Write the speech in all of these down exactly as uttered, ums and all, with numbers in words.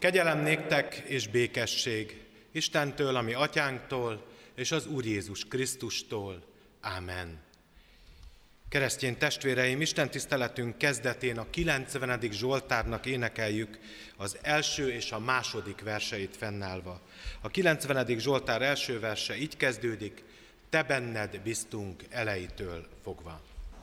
Kegyelem néktek és békesség Istentől, ami atyánktól, és az Úr Jézus Krisztustól. Ámen. Keresztény testvéreim, Isten tiszteletünk kezdetén a kilencvenedik Zsoltárnak énekeljük az első és a második verseit fennállva. A kilencvenedik Zsoltár első verse így kezdődik: Te benned biztunk elejétől fogva.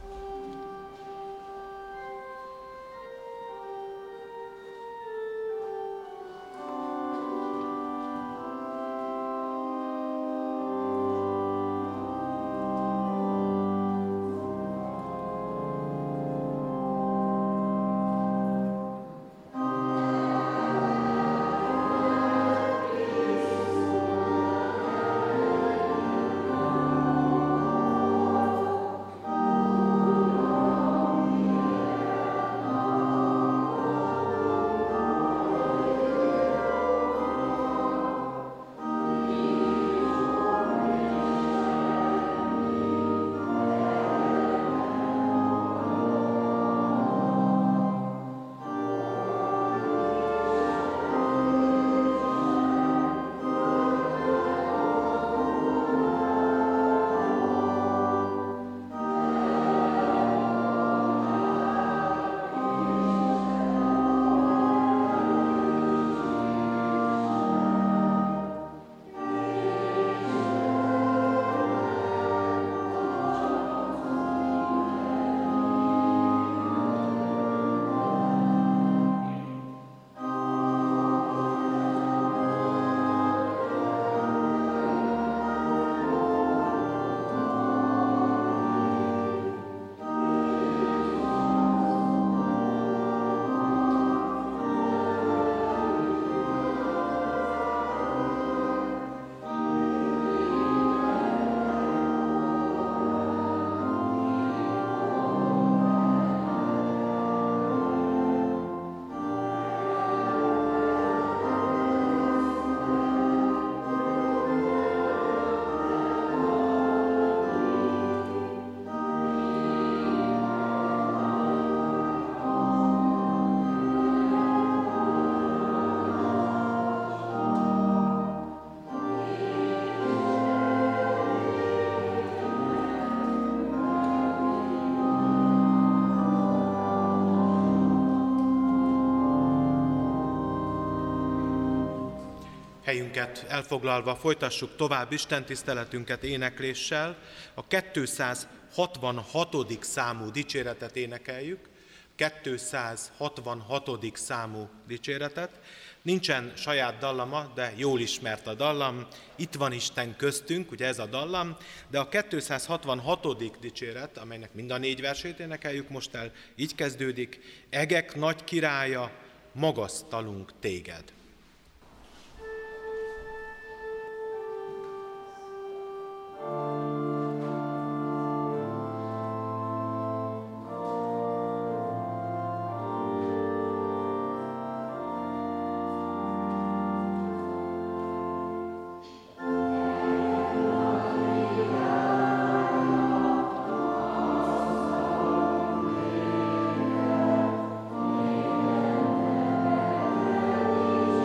Helyünket elfoglalva folytassuk tovább Isten tiszteletünket énekléssel. A kétszázhatvanhatodik számú dicséretet énekeljük. kétszázhatvanhatodik számú dicséretet. Nincsen saját dallama, de jól ismert a dallam. Itt van Isten köztünk, ugye ez a dallam, de a kétszázhatvanhatodik dicséret, amelynek mind a négy versét énekeljük most el, így kezdődik: Egek nagy királya, magasztalunk téged. Amen.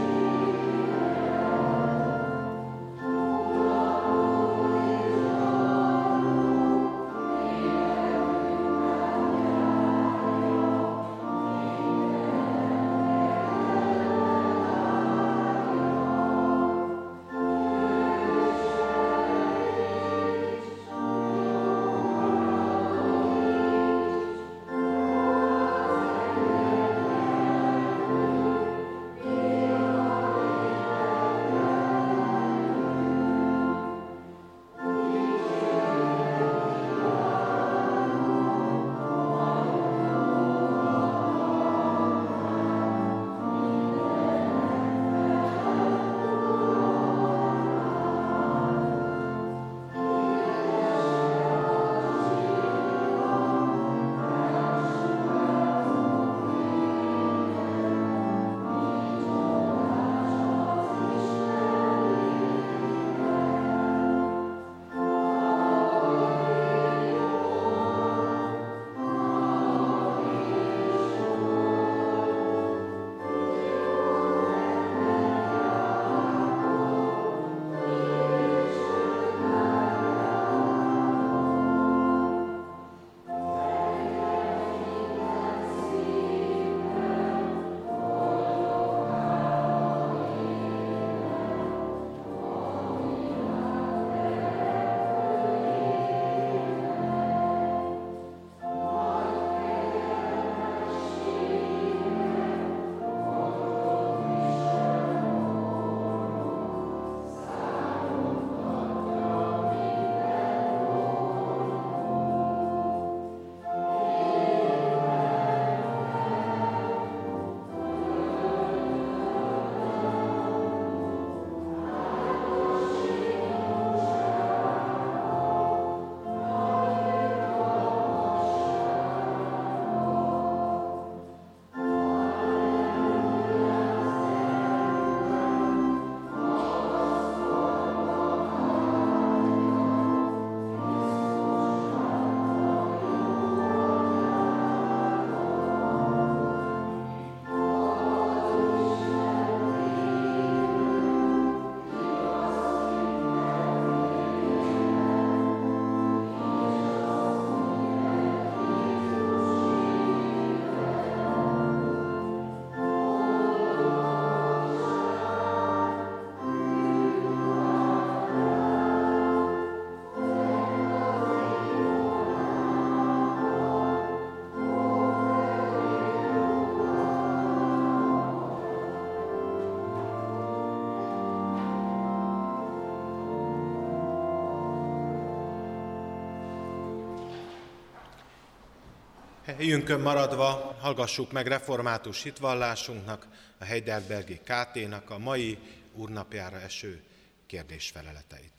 Helyünkön maradva hallgassuk meg református hitvallásunknak, a Heidelbergi ká té-nak a mai úrnapjára eső kérdésfeleleteit.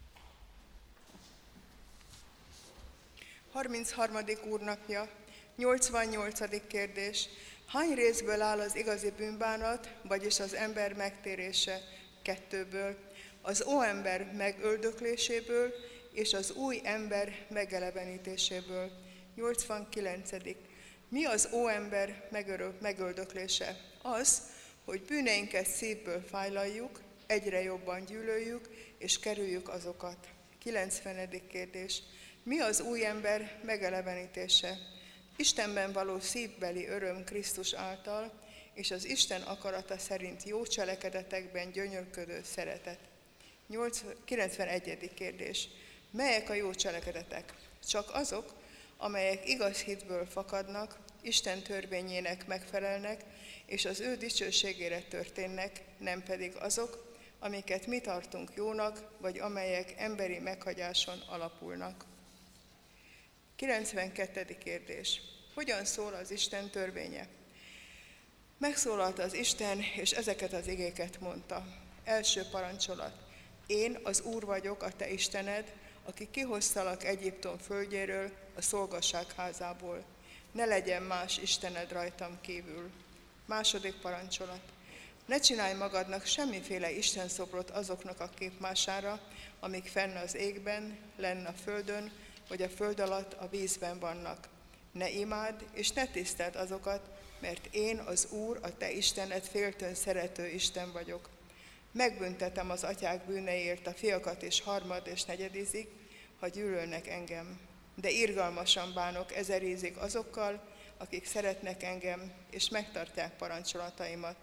harmincharmadik úrnapja, nyolcvannyolcadik kérdés. Hány részből áll az igazi bűnbánat, vagyis az ember megtérése? Kettőből. Az óember megöldökléséből és az új ember megelevenítéséből. nyolcvankilencedik Mi az óember megörök, megöldöklése? Az, hogy bűneinket szívből fájlaljuk, egyre jobban gyűlöljük, és kerüljük azokat. kilencvenedik kérdés. Mi az új ember megelevenítése? Istenben való szívbeli öröm Krisztus által, és az Isten akarata szerint jó cselekedetekben gyönyörködő szeretet. kilencvenegyedik kérdés. Melyek a jó cselekedetek? Csak azok, amelyek igaz hitből fakadnak, Isten törvényének megfelelnek, és az ő dicsőségére történnek, nem pedig azok, amiket mi tartunk jónak, vagy amelyek emberi meghagyáson alapulnak. kilencvenkettedik kérdés. Hogyan szól az Isten törvénye? Megszólalt az Isten, és ezeket az igéket mondta. Első parancsolat. Én az Úr vagyok, a te Istened, aki kihoztalak Egyiptom földjéről, a szolgasság házából. Ne legyen más Istened rajtam kívül. Második parancsolat. Ne csinálj magadnak semmiféle istenszobrot azoknak a képmására, amik fenn az égben, lenn a földön, vagy a föld alatt a vízben vannak. Ne imádd, és ne tiszteld azokat, mert én az Úr, a te Istened féltőn szerető Isten vagyok. Megbüntetem az atyák bűneiért a fiakat és harmad és negyedízig, ha gyűlölnek engem. De irgalmasan bánok ezerízig azokkal, akik szeretnek engem, és megtartják parancsolataimat.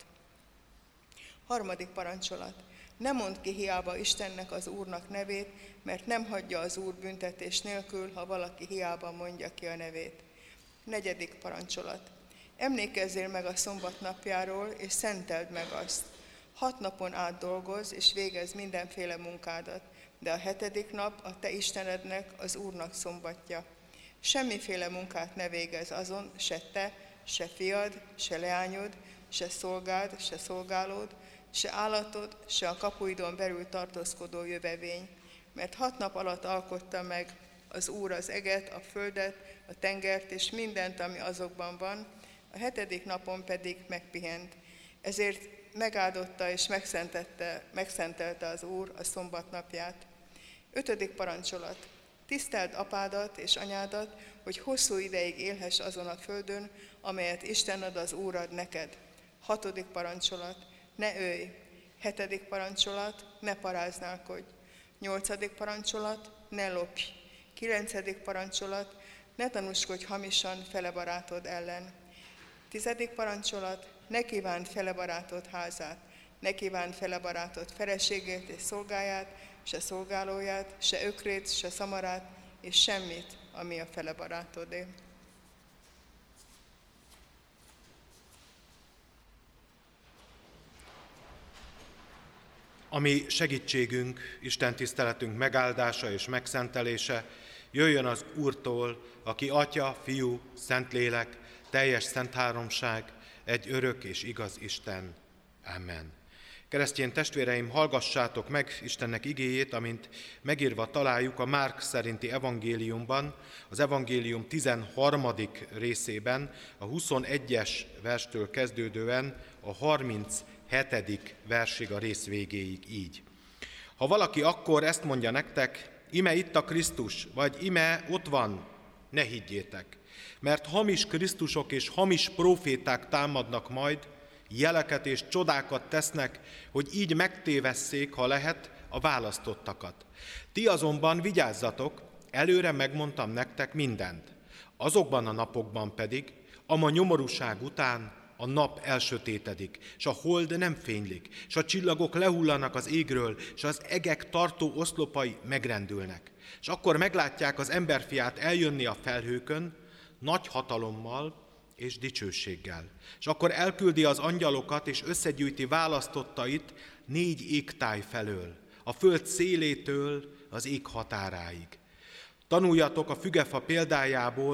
Harmadik parancsolat. Ne mondd ki hiába Istennek az Úrnak nevét, mert nem hagyja az Úr büntetés nélkül, ha valaki hiába mondja ki a nevét. Negyedik parancsolat. Emlékezzél meg a szombat napjáról, és szenteld meg azt. Hat napon át dolgozz, és végezz mindenféle munkádat, de a hetedik nap a te Istenednek, az Úrnak szombatja. Semmiféle munkát ne végezz azon, se te, se fiad, se leányod, se szolgád, se szolgálód, se állatod, se a kapuidon belül tartózkodó jövevény, mert hat nap alatt alkotta meg az Úr az eget, a földet, a tengert és mindent, ami azokban van, a hetedik napon pedig megpihent. Ezért megáldotta és megszentelte az Úr a szombat napját. Ötödik parancsolat. Tiszteld apádat és anyádat, hogy hosszú ideig élhess azon a földön, amelyet Isten ad az Úr ad neked. Hatodik parancsolat. Ne ölj. Hetedik parancsolat. Ne paráználkodj. Nyolcadik parancsolat. Ne lopj. Kilencedik parancsolat. Ne tanúskodj hamisan fele barátod ellen. Tizedik parancsolat. Ne kívánd fele barátod házát. Ne kívánd fele barátod feleségét és szolgáját, se szolgálóját, se ökrét, se szamarát, és semmit, ami a fele barátodé. Ami segítségünk, Isten tiszteletünk megáldása és megszentelése jöjjön az Úrtól, aki Atya, Fiú, Szentlélek, teljes szent háromság, egy örök és igaz Isten. Amen. Keresztény testvéreim, hallgassátok meg Istennek igéjét, amint megírva találjuk a Márk szerinti evangéliumban, az evangélium tizenharmadik részében, a huszonegyes verstől kezdődően a harminchetedik versig a rész végéig így. Ha valaki akkor ezt mondja nektek, ime itt a Krisztus, vagy ime ott van, ne higgyétek, mert hamis Krisztusok és hamis próféták támadnak majd, jeleket és csodákat tesznek, hogy így megtévesszék, ha lehet, a választottakat. Ti azonban vigyázzatok, előre megmondtam nektek mindent. Azokban a napokban pedig, ama nyomorúság után a nap elsötétedik, s a hold nem fénylik, s a csillagok lehullanak az égről, s az egek tartó oszlopai megrendülnek. És akkor meglátják az emberfiát eljönni a felhőkön, nagy hatalommal és dicsőséggel. És akkor elküldi az angyalokat, és összegyűjti választottait négy égtáj felől, a föld szélétől az ég határáig. Tanuljatok a fügefa példájából,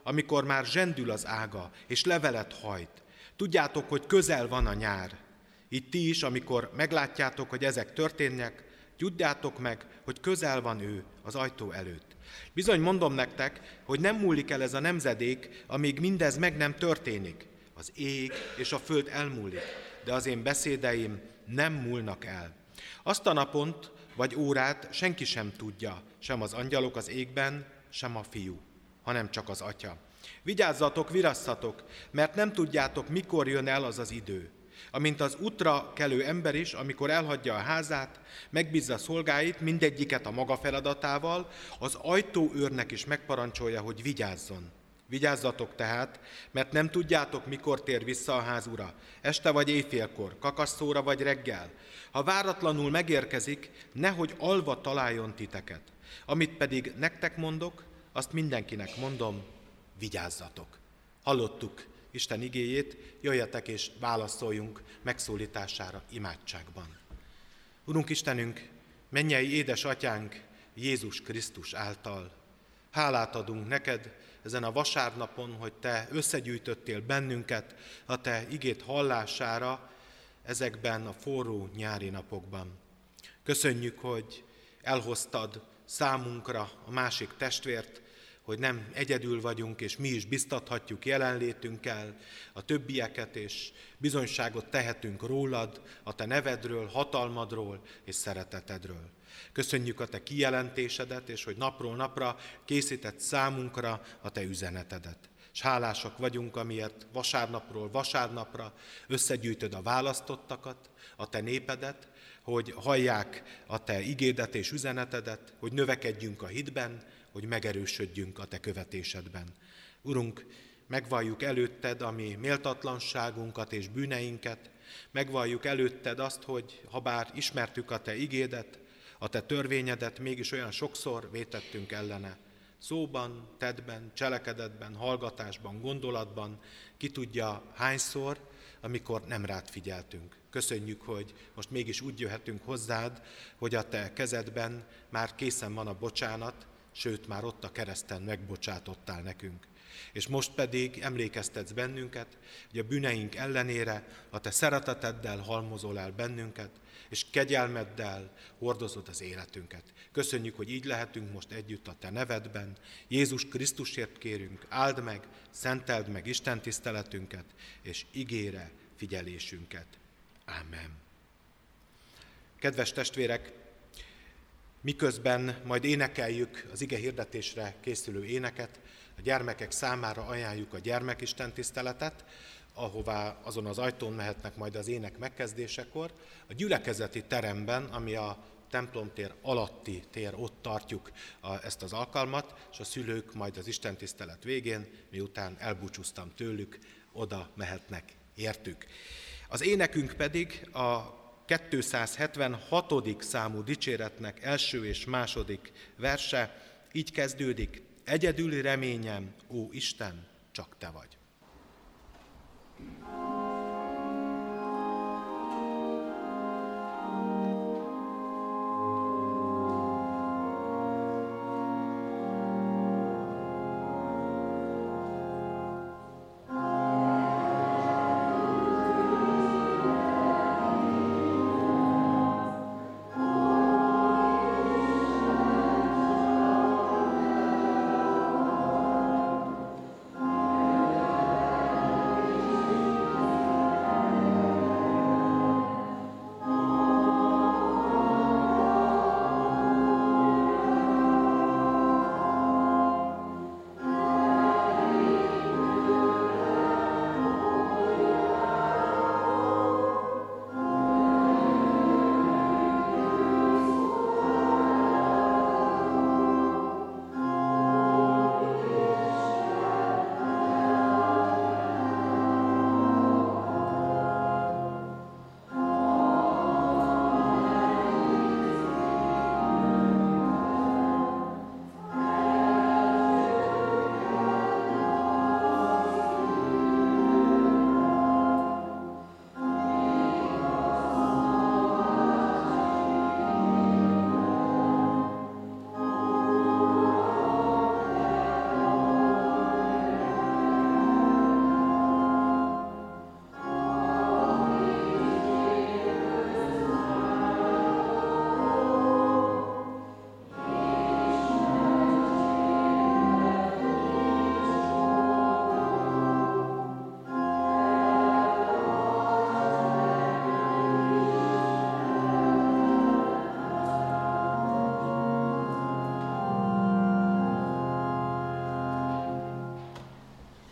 amikor már zsendül az ága, és levelet hajt. Tudjátok, hogy közel van a nyár. Így ti is, amikor meglátjátok, hogy ezek történnek, tudjátok meg, hogy közel van ő az ajtó előtt. Bizony mondom nektek, hogy nem múlik el ez a nemzedék, amíg mindez meg nem történik. Az ég és a föld elmúlik, de az én beszédeim nem múlnak el. Azt a napont vagy órát senki sem tudja, sem az angyalok az égben, sem a fiú, hanem csak az Atya. Vigyázzatok, virasszatok, mert nem tudjátok, mikor jön el az az idő. Amint az útra kelő ember is, amikor elhagyja a házát, megbízza szolgáit, mindegyiket a maga feladatával, az ajtóőrnek is megparancsolja, hogy vigyázzon. Vigyázzatok tehát, mert nem tudjátok, mikor tér vissza a ház ura, este vagy éjfélkor, kakasszóra vagy reggel. Ha váratlanul megérkezik, nehogy alva találjon titeket. Amit pedig nektek mondok, azt mindenkinek mondom, vigyázzatok. Hallottuk Isten igéjét, jöjjetek és válaszoljunk megszólítására imádságban. Urunk Istenünk, mennyei édesatyánk Jézus Krisztus által, hálát adunk neked ezen a vasárnapon, hogy te összegyűjtöttél bennünket a te igét hallására ezekben a forró nyári napokban. Köszönjük, hogy elhoztad számunkra a másik testvért, hogy nem egyedül vagyunk, és mi is biztathatjuk jelenlétünkkel a többieket, és bizonyságot tehetünk rólad, a te nevedről, hatalmadról és szeretetedről. Köszönjük a te kijelentésedet, és hogy napról napra készített számunkra a te üzenetedet. És hálásak vagyunk, amiért vasárnapról vasárnapra összegyűjtöd a választottakat, a te népedet, hogy hallják a te igédet és üzenetedet, hogy növekedjünk a hitben, hogy megerősödjünk a te követésedben. Urunk, megvalljuk előtted a mi méltatlanságunkat és bűneinket, megvalljuk előtted azt, hogy habár ismertük a te igédet, a te törvényedet, mégis olyan sokszor vétettünk ellene. Szóban, tettben, cselekedetben, hallgatásban, gondolatban, ki tudja hányszor, amikor nem rád figyeltünk. Köszönjük, hogy most mégis úgy jöhetünk hozzád, hogy a te kezedben már készen van a bocsánat, sőt, már ott a kereszten megbocsátottál nekünk. És most pedig emlékeztetsz bennünket, hogy a bűneink ellenére a te szereteteddel halmozol el bennünket, és kegyelmeddel hordozod az életünket. Köszönjük, hogy így lehetünk most együtt a te nevedben. Jézus Krisztusért kérünk, áld meg, szenteld meg Isten tiszteletünket, és igére figyelésünket. Ámen. Kedves testvérek, miközben majd énekeljük az ige hirdetésre készülő éneket, a gyermekek számára ajánljuk a gyermekisten tiszteletet, ahová azon az ajtón mehetnek majd az ének megkezdésekor. A gyülekezeti teremben, ami a templomtér alatti tér, ott tartjuk a, ezt az alkalmat, és a szülők majd az istentisztelet végén, miután elbúcsúztam tőlük, oda mehetnek értük. Az énekünk pedig a kétszázhetvenhatodik számú dicséretnek első és második verse, így kezdődik: egyedüli reményem, ó Isten, csak te vagy. Amen.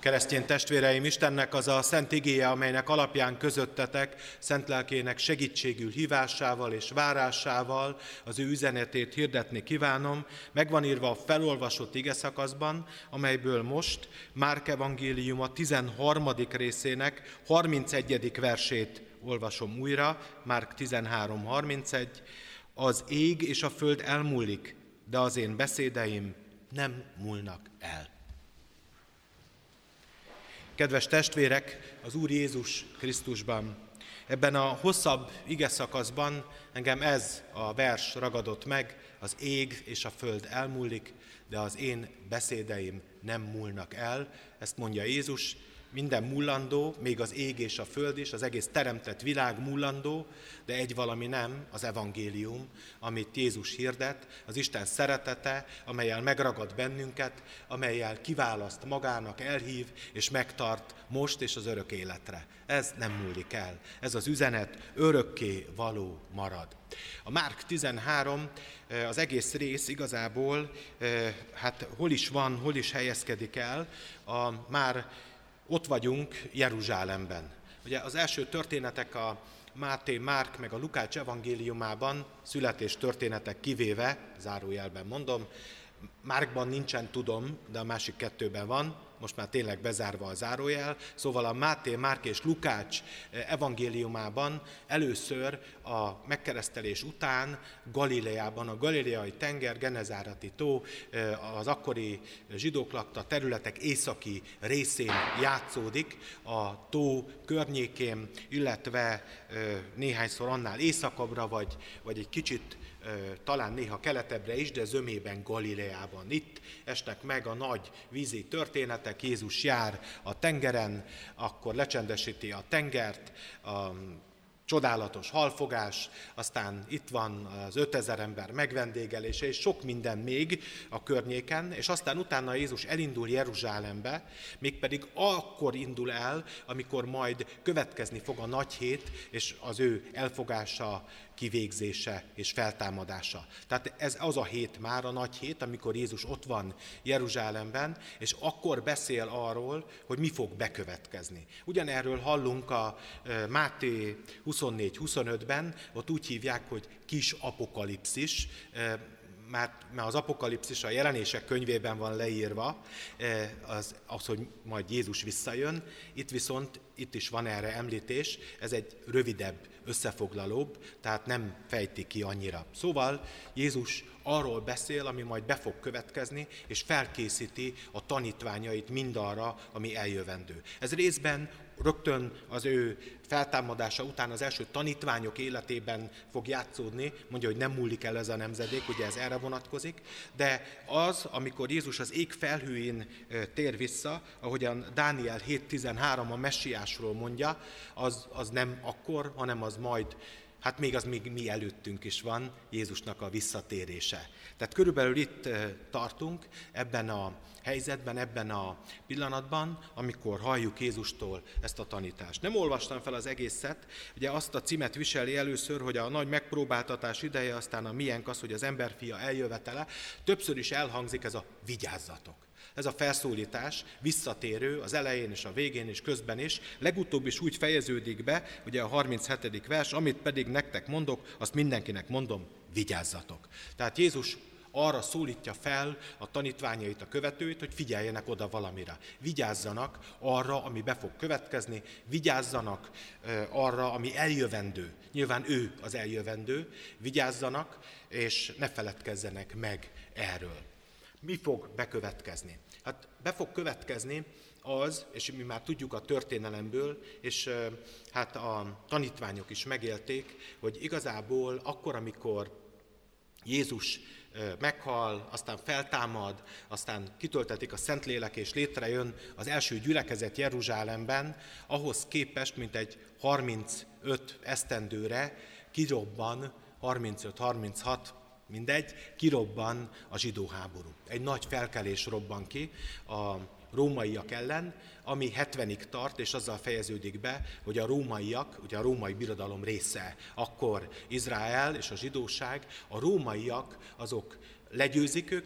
Keresztény testvéreim, Istennek az a szent igéje, amelynek alapján közöttetek, szent lelkének segítségül hívásával és várásával az ő üzenetét hirdetni kívánom, megvan írva a felolvasott igeszakaszban, amelyből most Márk evangéliuma tizenharmadik részének harmincegyedik versét olvasom újra, Márk tizenhárom harmincegy. Az ég és a föld elmúlik, de az én beszédeim nem múlnak el. Kedves testvérek, az Úr Jézus Krisztusban, ebben a hosszabb igeszakaszban engem ez a vers ragadott meg, az ég és a föld elmúlik, de az én beszédeim nem múlnak el. Ezt mondja Jézus, minden mullandó, még az ég és a föld is, az egész teremtett világ mullandó, de egy valami nem, az evangélium, amit Jézus hirdet, az Isten szeretete, amellyel megragad bennünket, amellyel kiválaszt magának, elhív és megtart most és az örök életre. Ez nem múlik el. Ez az üzenet örökké való marad. A Márk tizenhárom, az egész rész igazából, hát hol is van, hol is helyezkedik el, a már ott vagyunk Jeruzsálemben. Ugye az első történetek a Máté, Márk meg a Lukács evangéliumában, születés történetek kivéve, zárójelben mondom, Márkban nincsen tudom, de a másik kettőben van, most már tényleg bezárva a zárójel, szóval a Máté, Márk és Lukács evangéliumában először a megkeresztelés után Galileában, a Galileai tenger, Genezáreti tó, az akkori zsidók lakta területek északi részén játszódik, a tó környékén, illetve néhányszor annál északabbra, vagy, vagy egy kicsit talán néha keletebbre is, de zömében Galileában. Itt esnek meg a nagy vízi történetek, Jézus jár a tengeren, akkor lecsendesíti a tengert, a csodálatos halfogás, aztán itt van az ötezer ember megvendégelése, és sok minden még a környéken, és aztán utána Jézus elindul Jeruzsálembe, mégpedig akkor indul el, amikor majd következni fog a nagy hét, és az ő elfogása, kivégzése és feltámadása. Tehát ez az a hét már, a nagy hét, amikor Jézus ott van Jeruzsálemben, és akkor beszél arról, hogy mi fog bekövetkezni. Ugyanerről hallunk a Máté huszonnégy huszonötben, ott úgy hívják, hogy kis apokalipszis, mert az apokalipszis a jelenések könyvében van leírva, az, az, hogy majd Jézus visszajön, itt viszont, itt is van erre említés, ez egy rövidebb, összefoglalóbb, tehát nem fejti ki annyira. Szóval Jézus arról beszél, ami majd be fog következni, és felkészíti a tanítványait mindarra, ami eljövendő. Ez részben rögtön az ő feltámadása után az első tanítványok életében fog játszódni, mondja, hogy nem múlik el ez a nemzedék, ugye ez erre vonatkozik, de az, amikor Jézus az ég felhőjén tér vissza, ahogyan Dániel hét tizenhárom a messiásról mondja, az, az nem akkor, hanem az majd, hát még az még mi előttünk is van, Jézusnak a visszatérése. Tehát körülbelül itt tartunk ebben a helyzetben, ebben a pillanatban, amikor halljuk Jézustól ezt a tanítást. Nem olvastam fel az egészet, ugye azt a címet viseli először, hogy a nagy megpróbáltatás ideje, aztán a miénk az, hogy az emberfia eljövetele. Többször is elhangzik ez a vigyázzatok. Ez a felszólítás visszatérő az elején és a végén és közben is, legutóbb is úgy fejeződik be, ugye a harminchetedik vers, amit pedig nektek mondok, azt mindenkinek mondom, vigyázzatok. Tehát Jézus arra szólítja fel a tanítványait, a követőit, hogy figyeljenek oda valamire. Vigyázzanak arra, ami be fog következni, vigyázzanak arra, ami eljövendő. Nyilván ő az eljövendő, vigyázzanak, és ne feledkezzenek meg erről. Mi fog bekövetkezni? Hát be fog következni az, és mi már tudjuk a történelemből, és hát a tanítványok is megélték, hogy igazából akkor, amikor Jézus meghal, aztán feltámad, aztán kitöltetik a Szentlélek, és létrejön az első gyülekezet Jeruzsálemben, ahhoz képest, mint egy harmincöt esztendőre kirobban, harmincöt harminchat, mindegy, kirobban a zsidó háború. Egy nagy felkelés robban ki a rómaiak ellen, ami hetvenig tart, és azzal fejeződik be, hogy a rómaiak, ugye a római birodalom része, akkor Izrael és a zsidóság, a rómaiak azok legyőzik őket,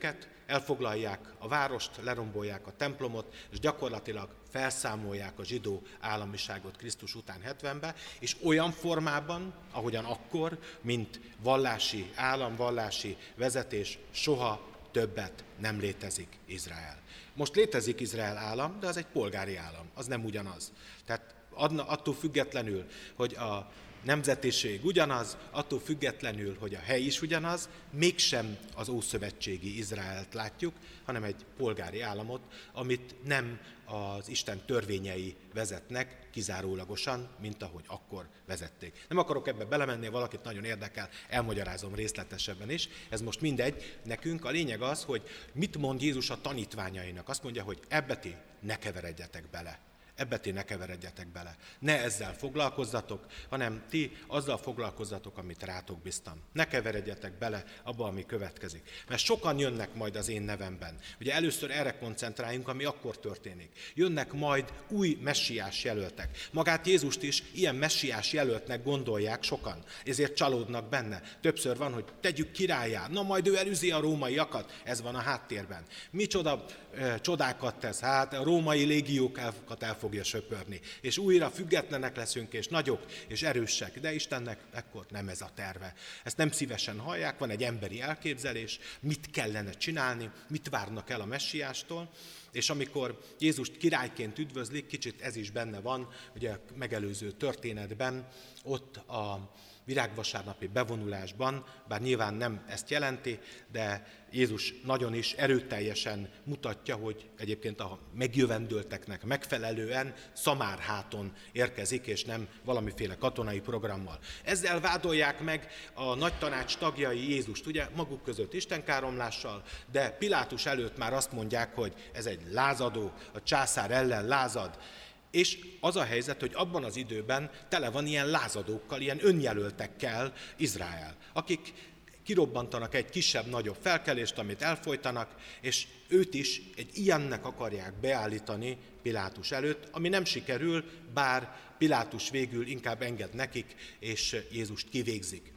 elfoglalják a várost, lerombolják a templomot, és gyakorlatilag felszámolják a zsidó államiságot Krisztus után hetvenben, és olyan formában, ahogyan akkor, mint vallási állam, vallási vezetés, soha többet nem létezik Izrael. Most létezik Izrael állam, de az egy polgári állam, az nem ugyanaz. Tehát attól függetlenül, hogy a nemzetiség ugyanaz, attól függetlenül, hogy a hely is ugyanaz, mégsem az ószövetségi Izraelt látjuk, hanem egy polgári államot, amit nem az Isten törvényei vezetnek kizárólagosan, mint ahogy akkor vezették. Nem akarok ebbe belemenni, valakit nagyon érdekel, elmagyarázom részletesebben is. Ez most mindegy. Nekünk a lényeg az, hogy mit mond Jézus a tanítványainak. Azt mondja, hogy ebbe ti ne keveredjetek bele. Ebbe ti ne keveredjetek bele. Ne ezzel foglalkozzatok, hanem ti azzal foglalkozzatok, amit rátok bíztam. Ne keveredjetek bele abba, ami következik. Mert sokan jönnek majd az én nevemben. Ugye először erre koncentráljunk, ami akkor történik. Jönnek majd új messiás jelöltek. Magát Jézust is ilyen messiás jelöltnek gondolják sokan. Ezért csalódnak benne. Többször van, hogy tegyük királlyá. Na majd ő elűzi a rómaiakat. Ez van a háttérben. Micsoda e, csodákat tesz? Hát a római légiókat el fogja söpörni. És újra függetlenek leszünk, és nagyok, és erősek. De Istennek ekkor nem ez a terve. Ezt nem szívesen hallják, van egy emberi elképzelés, mit kellene csinálni, mit várnak el a messiástól, és amikor Jézust királyként üdvözlik, kicsit ez is benne van, ugye a megelőző történetben, ott a virágvasárnapi bevonulásban, bár nyilván nem ezt jelenti, de Jézus nagyon is erőteljesen mutatja, hogy egyébként a megjövendölteknek megfelelően Szamárháton érkezik, és nem valamiféle katonai programmal. Ezzel vádolják meg a nagy tanács tagjai Jézust, ugye maguk között istenkáromlással, de Pilátus előtt már azt mondják, hogy ez egy lázadó, a császár ellen lázad. És az a helyzet, hogy abban az időben tele van ilyen lázadókkal, ilyen önjelöltekkel Izrael, akik kirobbantanak egy kisebb-nagyobb felkelést, amit elfojtanak, és őt is egy ilyennek akarják beállítani Pilátus előtt, ami nem sikerül, bár Pilátus végül inkább enged nekik, és Jézust kivégzik.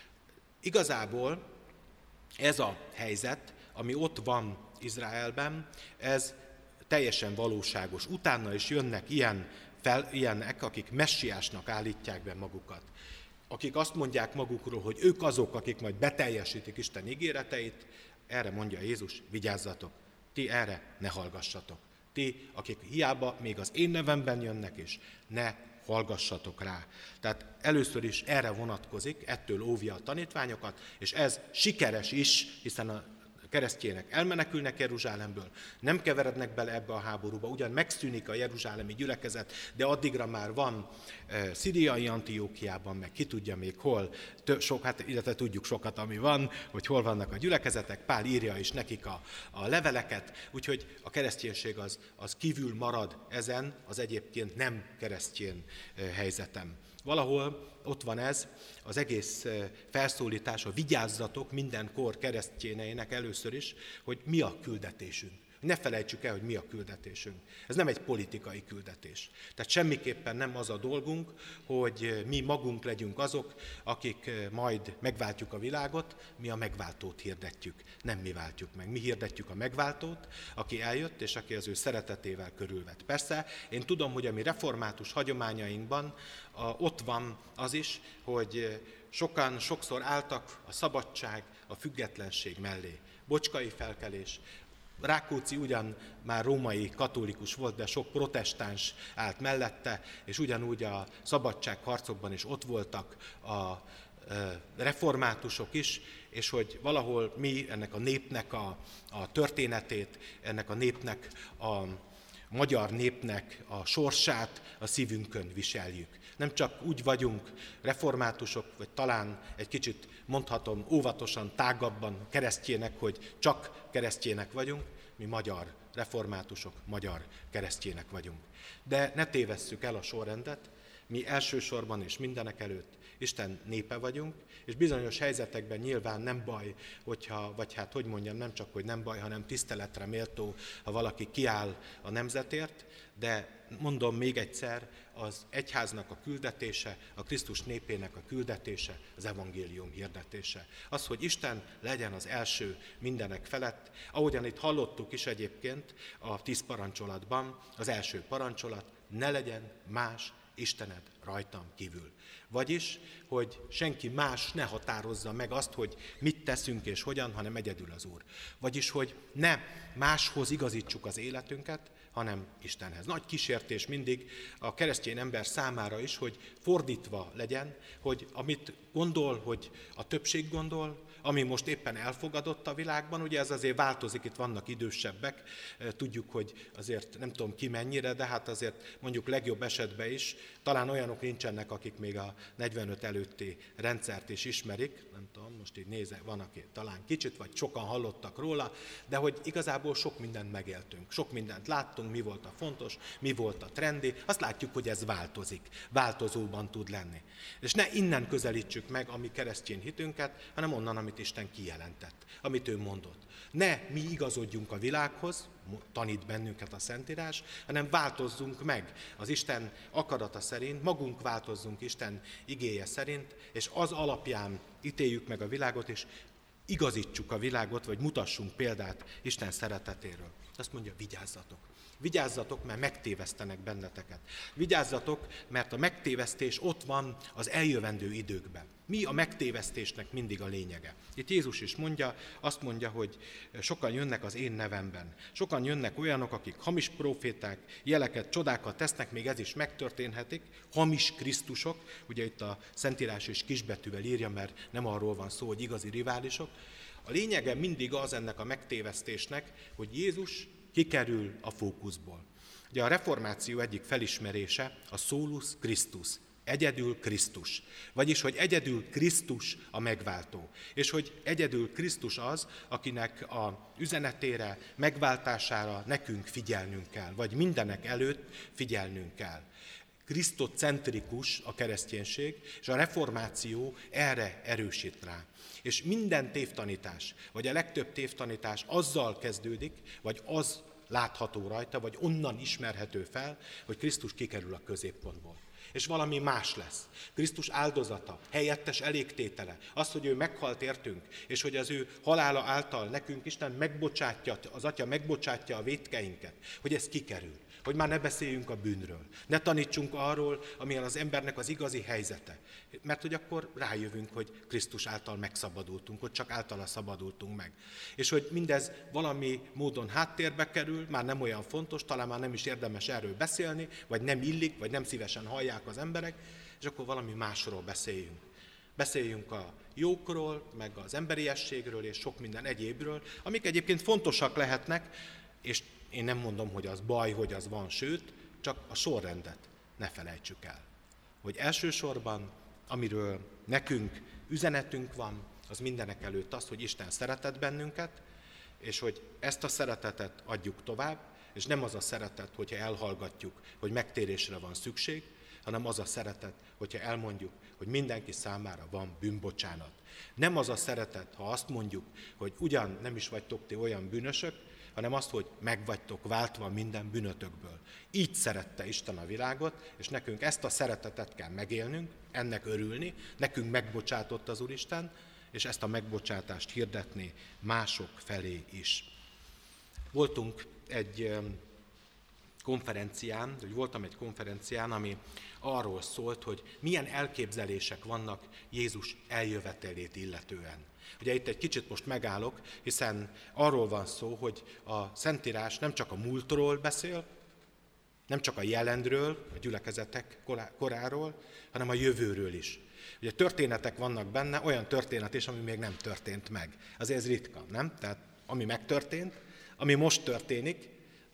Igazából ez a helyzet, ami ott van Izraelben, ez teljesen valóságos. Utána is jönnek ilyen fel, ilyenek, akik messiásnak állítják be magukat. Akik azt mondják magukról, hogy ők azok, akik majd beteljesítik Isten ígéreteit, erre mondja Jézus, vigyázzatok, ti erre ne hallgassatok. Ti, akik hiába még az én nevemben jönnek is, ne hallgassatok rá. Tehát először is erre vonatkozik, ettől óvja a tanítványokat, és ez sikeres is, hiszen a keresztjének elmenekülnek Jeruzsálemből, nem keverednek bele ebbe a háborúba, ugyan megszűnik a jeruzsálemi gyülekezet, de addigra már van e, szíriai Antiókiában, meg ki tudja még hol, tö, sok, hát illetve tudjuk sokat, ami van, hogy hol vannak a gyülekezetek, Pál írja is nekik a, a leveleket, úgyhogy a kereszténység az, az kívül marad ezen az egyébként nem keresztjén e, helyzetem. Valahol ott van ez, az egész felszólítás, a vigyázzatok minden kor keresztjéneinek először is, hogy mi a küldetésünk. Ne felejtsük el, hogy mi a küldetésünk. Ez nem egy politikai küldetés. Tehát semmiképpen nem az a dolgunk, hogy mi magunk legyünk azok, akik majd megváltjuk a világot, mi a megváltót hirdetjük. Nem mi váltjuk meg. Mi hirdetjük a megváltót, aki eljött, és aki az ő szeretetével körülvett. Persze, én tudom, hogy a mi református hagyományainkban a, ott van az is, hogy sokan sokszor álltak a szabadság, a függetlenség mellé. Bocskai felkelés. Rákóczi ugyan már római katolikus volt, de sok protestáns állt mellette, és ugyanúgy a szabadságharcokban is ott voltak a reformátusok is, és hogy valahol mi ennek a népnek a, a történetét, ennek a népnek, a magyar népnek a sorsát a szívünkön viseljük. Nem csak úgy vagyunk reformátusok, vagy talán egy kicsit mondhatom óvatosan, tágabban keresztjének, hogy csak keresztjének vagyunk, mi magyar reformátusok, magyar keresztjének vagyunk. De ne tévesszük el a sorrendet, Mi elsősorban és mindenek előtt Isten népe vagyunk, és bizonyos helyzetekben nyilván nem baj, hogyha, vagy hát hogy mondjam, nem csak, hogy nem baj, hanem tiszteletre méltó, ha valaki kiáll a nemzetért, de mondom még egyszer, az egyháznak a küldetése, a Krisztus népének a küldetése, az evangélium hirdetése. Az, hogy Isten legyen az első mindenek felett, ahogyan itt hallottuk is egyébként a tíz parancsolatban, az első parancsolat, ne legyen más Istened rajtam kívül. Vagyis, hogy senki más ne határozza meg azt, hogy mit teszünk és hogyan, hanem egyedül az Úr. Vagyis, hogy ne máshoz igazítsuk az életünket, hanem Istenhez. Nagy kísértés mindig a keresztény ember számára is, hogy fordítva legyen, hogy amit gondol, hogy a többség gondol, ami most éppen elfogadott a világban, ugye ez azért változik, itt vannak idősebbek, tudjuk, hogy azért nem tudom ki mennyire, de hát azért mondjuk legjobb esetben is, talán olyanok nincsenek, akik még a negyvenöt előtti rendszert is ismerik, nem tudom, most így nézek, van, aki talán kicsit, vagy sokan hallottak róla, de hogy igazából sok mindent megéltünk, sok mindent láttunk, mi volt a fontos, mi volt a trendi, azt látjuk, hogy ez változik, változóban tud lenni. És ne innen közelítsük meg a mi keresztény hitünket, hanem onnan, amit Isten kijelentett, amit ő mondott. Ne mi igazodjunk a világhoz, tanít bennünket a Szentírás, hanem változzunk meg az Isten akarata szerint, magunk változzunk Isten igéje szerint, és az alapján ítéljük meg a világot, és igazítsuk a világot, vagy mutassunk példát Isten szeretetéről. Azt mondja, vigyázzatok. Vigyázzatok, mert megtévesztenek benneteket. Vigyázzatok, mert a megtévesztés ott van az eljövendő időkben. Mi a megtévesztésnek mindig a lényege? Itt Jézus is mondja, azt mondja, hogy sokan jönnek az én nevemben. Sokan jönnek olyanok, akik hamis proféták, jeleket, csodákat tesznek, még ez is megtörténhetik, hamis Krisztusok, ugye itt a Szentírás is kisbetűvel írja, mert nem arról van szó, hogy igazi riválisok. A lényege mindig az ennek a megtévesztésnek, hogy Jézus kikerül a fókuszból. Ugye a reformáció egyik felismerése a solus Christus, egyedül Krisztus. Vagyis, hogy egyedül Krisztus a megváltó. És hogy egyedül Krisztus az, akinek a üzenetére, megváltására nekünk figyelnünk kell, vagy mindenek előtt figyelnünk kell. Krisztocentrikus a kereszténység, és a reformáció erre erősít rá. És minden tévtanítás, vagy a legtöbb tévtanítás azzal kezdődik, vagy az látható rajta, vagy onnan ismerhető fel, hogy Krisztus kikerül a középpontból. És valami más lesz. Krisztus áldozata, helyettes elégtétele, az, hogy ő meghalt értünk, és hogy az ő halála által nekünk Isten megbocsátja, az Atya megbocsátja a vétkeinket, hogy ez kikerül. Hogy már ne beszéljünk a bűnről, ne tanítsunk arról, amilyen az embernek az igazi helyzete. Mert hogy akkor rájövünk, hogy Krisztus által megszabadultunk, hogy csak általa szabadultunk meg. És hogy mindez valami módon háttérbe kerül, már nem olyan fontos, talán már nem is érdemes erről beszélni, vagy nem illik, vagy nem szívesen hallják az emberek, és akkor valami másról beszéljünk. Beszéljünk a jókról, meg az emberiességről, és sok minden egyébről, amik egyébként fontosak lehetnek, és én nem mondom, hogy az baj, hogy az van, sőt, csak a sorrendet ne felejtsük el. Hogy elsősorban, amiről nekünk üzenetünk van, az mindenek előtt az, hogy Isten szeretett bennünket, és hogy ezt a szeretetet adjuk tovább, és nem az a szeretet, hogyha elhallgatjuk, hogy megtérésre van szükség, hanem az a szeretet, hogyha elmondjuk, hogy mindenki számára van bűnbocsánat. Nem az a szeretet, ha azt mondjuk, hogy ugyan nem is vagytok ti olyan bűnösök, hanem azt, hogy meg vagytok váltva minden bűnötökből. Így szerette Isten a világot, és nekünk ezt a szeretetet kell megélnünk, ennek örülni, nekünk megbocsátott az Úristen, és ezt a megbocsátást hirdetni mások felé is. Voltunk egy konferencián, vagy voltam egy konferencián, ami arról szólt, hogy milyen elképzelések vannak Jézus eljövetelét illetően. Ugye itt egy kicsit most megállok, hiszen arról van szó, hogy a Szentírás nem csak a múltról beszél, nem csak a jelenről, a gyülekezetek koráról, hanem a jövőről is. Ugye történetek vannak benne, olyan történet is, ami még nem történt meg. Azért ez ritka, nem? Tehát ami megtörtént, ami most történik,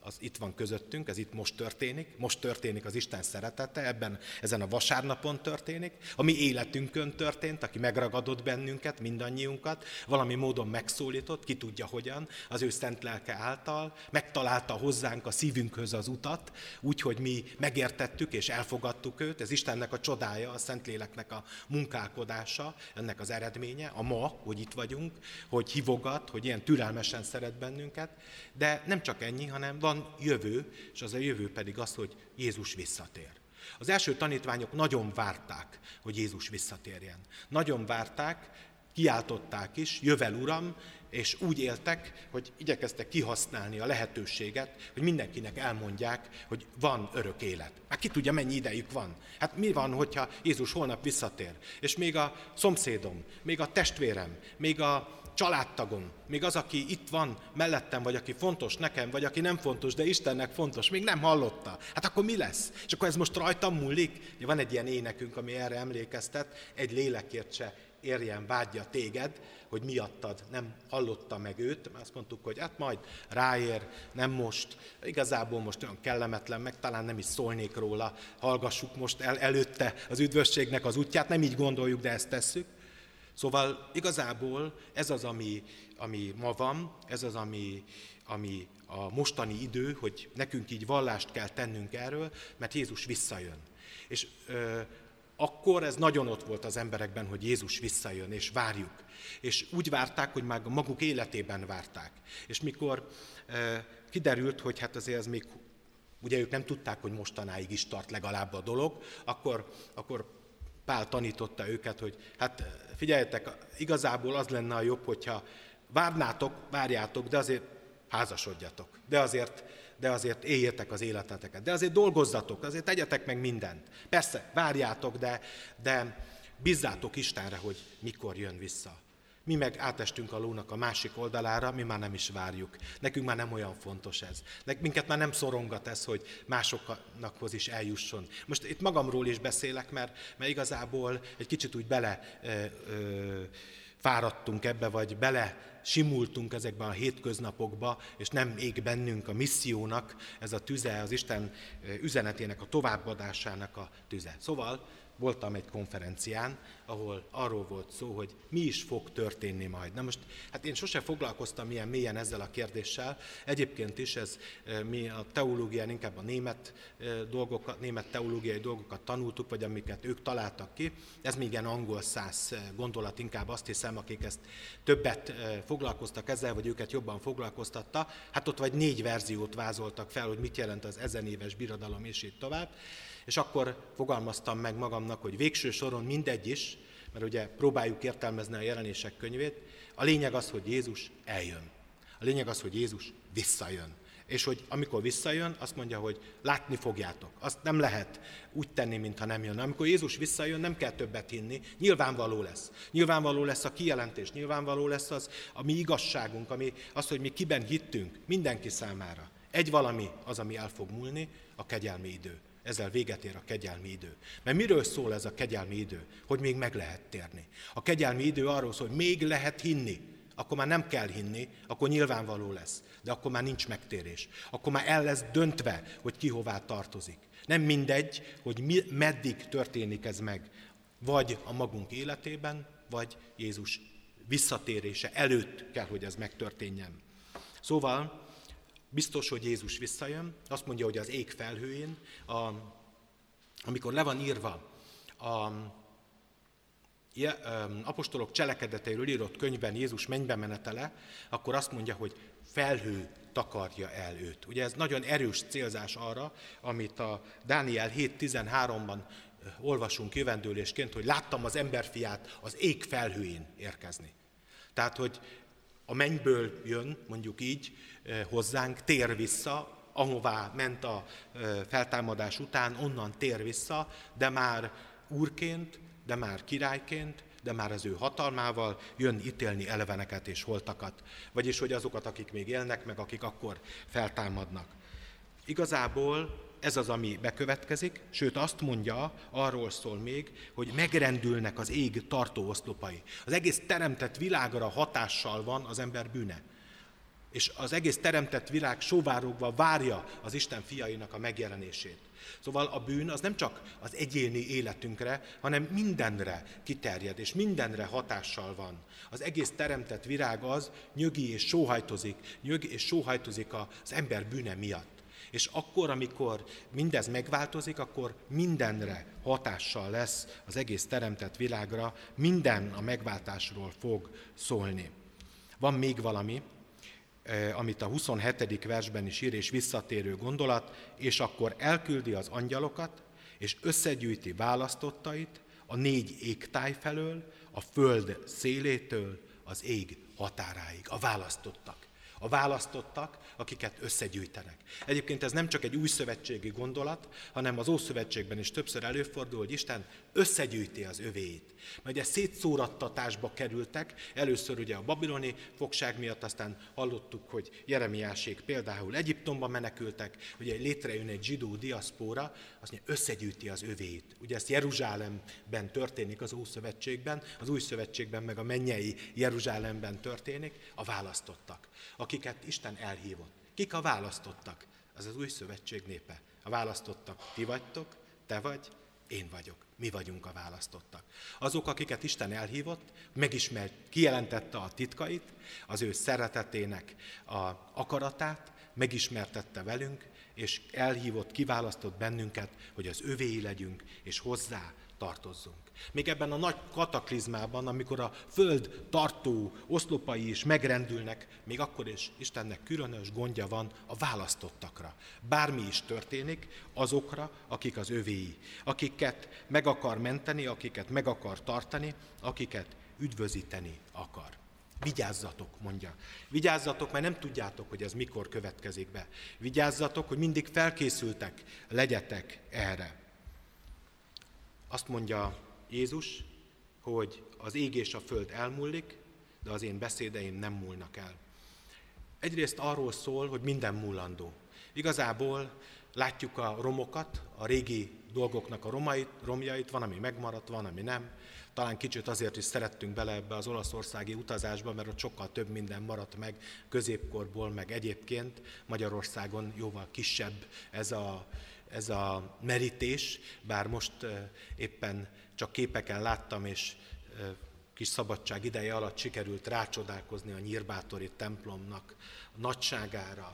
az itt van közöttünk, ez itt most történik, most történik az Isten szeretete, ebben, ezen a vasárnapon történik, a mi életünkön történt, aki megragadott bennünket, mindannyiunkat, valami módon megszólított, ki tudja hogyan, az ő szent lelke által, megtalálta hozzánk a szívünkhöz az utat, úgyhogy mi megértettük és elfogadtuk őt, ez Istennek a csodája, a Szentléleknek a munkálkodása, ennek az eredménye, a ma, hogy itt vagyunk, hogy hívogat, hogy ilyen türelmesen szeret bennünket, de nem csak ennyi, hanem van jövő, és az a jövő pedig az, hogy Jézus visszatér. Az első tanítványok nagyon várták, hogy Jézus visszatérjen. Nagyon várták, kiáltották is, jövel Uram, és úgy éltek, hogy igyekeztek kihasználni a lehetőséget, hogy mindenkinek elmondják, hogy van örök élet. Hát ki tudja, mennyi idejük van. Hát mi van, hogyha Jézus holnap visszatér? És még a szomszédom, még a testvérem, még a családtagom, még az, aki itt van mellettem, vagy aki fontos nekem, vagy aki nem fontos, de Istennek fontos, még nem hallotta. Hát akkor mi lesz? És akkor ez most rajtam múlik? Van egy ilyen énekünk, ami erre emlékeztet, egy lélekért se érjen vágyja téged, hogy miattad nem hallotta meg őt, azt mondtuk, hogy hát majd ráér, nem most, igazából most olyan kellemetlen, meg talán nem is szólnék róla, hallgassuk most el előtte az üdvösségnek az útját, nem így gondoljuk, de ezt tesszük. Szóval igazából ez az, ami, ami ma van, ez az, ami, ami a mostani idő, hogy nekünk így vallást kell tennünk erről, mert Jézus visszajön. És ö, akkor ez nagyon ott volt az emberekben, hogy Jézus visszajön, és várjuk. És úgy várták, hogy már maguk életében várták. És mikor ö, kiderült, hogy hát azért ez még, ugye ők nem tudták, hogy mostanáig is tart legalább a dolog, akkor, akkor Pál tanította őket, hogy hát figyeljetek, igazából az lenne a jobb, hogyha várnátok, várjátok, de azért házasodjatok, de azért, de azért éljétek az életeteket, de azért dolgozzatok, azért tegyetek meg mindent. Persze, várjátok, de, de bízzátok Istenre, hogy mikor jön vissza. Mi meg átestünk a lónak a másik oldalára, mi már nem is várjuk. Nekünk már nem olyan fontos ez. Minket már nem szorongat ez, hogy másoknak is eljusson. Most itt magamról is beszélek, mert, mert igazából egy kicsit úgy bele ö, ö, fáradtunk ebbe, vagy bele simultunk ezekben a hétköznapokba, és nem ég bennünk a missziónak ez a tüze, az Isten üzenetének a továbbadásának a tüze. Szóval voltam egy konferencián, ahol arról volt szó, hogy mi is fog történni majd. Na most, hát én sose foglalkoztam ilyen mélyen ezzel a kérdéssel. Egyébként is ez, mi a teológián inkább a német dolgokat, német teológiai dolgokat tanultuk, vagy amiket ők találtak ki. Ez még ilyen angol száz gondolat, inkább azt hiszem, akik ezt többet foglalkoztak ezzel, vagy őket jobban foglalkoztatta. Hát ott vagy négy verziót vázoltak fel, hogy mit jelent az ezenéves birodalom, és így tovább. És akkor fogalmaztam meg magamnak, hogy végső soron mindegy is, mert ugye próbáljuk értelmezni a jelenések könyvét, a lényeg az, hogy Jézus eljön. A lényeg az, hogy Jézus visszajön. És hogy amikor visszajön, azt mondja, hogy látni fogjátok. Azt nem lehet úgy tenni, mintha nem jön. Amikor Jézus visszajön, nem kell többet hinni, nyilvánvaló lesz. Nyilvánvaló lesz a kijelentés, nyilvánvaló lesz az a mi igazságunk, ami az, hogy mi kiben hittünk, mindenki számára. Egy valami az, ami el fog múlni, a kegyelmi idő. Ezzel véget ér a kegyelmi idő. Mert miről szól ez a kegyelmi idő? Hogy még meg lehet térni. A kegyelmi idő arról szól, hogy még lehet hinni. Akkor már nem kell hinni, akkor nyilvánvaló lesz. De akkor már nincs megtérés. Akkor már el lesz döntve, hogy ki hová tartozik. Nem mindegy, hogy mi, meddig történik ez meg. Vagy a magunk életében, vagy Jézus visszatérése előtt kell, hogy ez megtörténjen. Szóval biztos, hogy Jézus visszajön, azt mondja, hogy az ég felhőjén, a, amikor le van írva a apostolok cselekedeteiről írott könyvben Jézus mennybe menetele, akkor azt mondja, hogy felhő takarja el őt. Ugye ez nagyon erős célzás arra, amit a Dániel hét tizenháromban olvasunk jövendőlésként, hogy láttam az emberfiát az ég felhőjén érkezni. Tehát, hogy a mennyből jön, mondjuk így, hozzánk, tér vissza, ahová ment a feltámadás után, onnan tér vissza, de már úrként, de már királyként, de már az ő hatalmával jön ítélni eleveneket és holtakat. Vagyis, hogy azokat, akik még élnek, meg akik akkor feltámadnak. Igazából ez az, ami bekövetkezik, sőt azt mondja, arról szól még, hogy megrendülnek az ég tartó oszlopai. Az egész teremtett világra hatással van az ember bűne. és az egész teremtett világ sóvárogva várja az Isten fiainak a megjelenését. Szóval a bűn az nem csak az egyéni életünkre, hanem mindenre kiterjed, és mindenre hatással van. Az egész teremtett világ az nyögi és sóhajtozik, nyögi és sóhajtozik az ember bűne miatt. És akkor, amikor mindez megváltozik, akkor mindenre hatással lesz az egész teremtett világra, minden a megváltásról fog szólni. Van még valami, amit a huszonhetedik versben is ír, és visszatérő gondolat, és akkor elküldi az angyalokat, és összegyűjti választottait a négy égtáj felől, a föld szélétől az ég határáig, a választottak. A választottak, akiket összegyűjtenek. Egyébként ez nem csak egy új szövetségi gondolat, hanem az Ószövetségben is többször előfordul, hogy Isten összegyűjti az övéit. Mert ugye szétszórattatásba kerültek, először ugye a babiloni fogság miatt, aztán hallottuk, hogy Jeremiásék például Egyiptomba menekültek, ugye létrejön egy zsidó diaszpóra, azt mondja, összegyűjti az övéit. Ugye ezt Jeruzsálemben történik az Ószövetségben, az Új Szövetségben meg a mennyei Jeruzsálemben történik, a választottak, akiket Isten elhívott. Kik a választottak? Az az Új Szövetség népe. A választottak ti vagytok, te vagy, én vagyok. Mi vagyunk a választottak. Azok, akiket Isten elhívott, megismert, kijelentette a titkait, az ő szeretetének a akaratát, megismertette velünk, és elhívott, kiválasztott bennünket, hogy az övéi legyünk, és hozzá tartozzunk. Még ebben a nagy kataklizmában, amikor a föld tartó oszlopai is megrendülnek, még akkor is Istennek különös gondja van a választottakra. Bármi is történik, azokra, akik az övéi, akiket meg akar menteni, akiket meg akar tartani, akiket üdvözíteni akar. Vigyázzatok, mondja. Vigyázzatok, mert nem tudjátok, hogy ez mikor következik be. Vigyázzatok, hogy mindig felkészültek legyetek erre. Azt mondja Jézus, hogy az ég és a föld elmúlik, de az én beszédeim nem múlnak el. Egyrészt arról szól, hogy minden múlandó. Igazából látjuk a romokat, a régi dolgoknak a romait, romjait, van, ami megmaradt, van, ami nem. Talán kicsit azért is szerettünk bele ebbe az olaszországi utazásba, mert ott sokkal több minden maradt meg középkorból, meg egyébként Magyarországon jóval kisebb ez a, ez a merítés, bár most éppen csak képeken láttam, és kis szabadság ideje alatt sikerült rácsodálkozni a nyírbátori templomnak a nagyságára,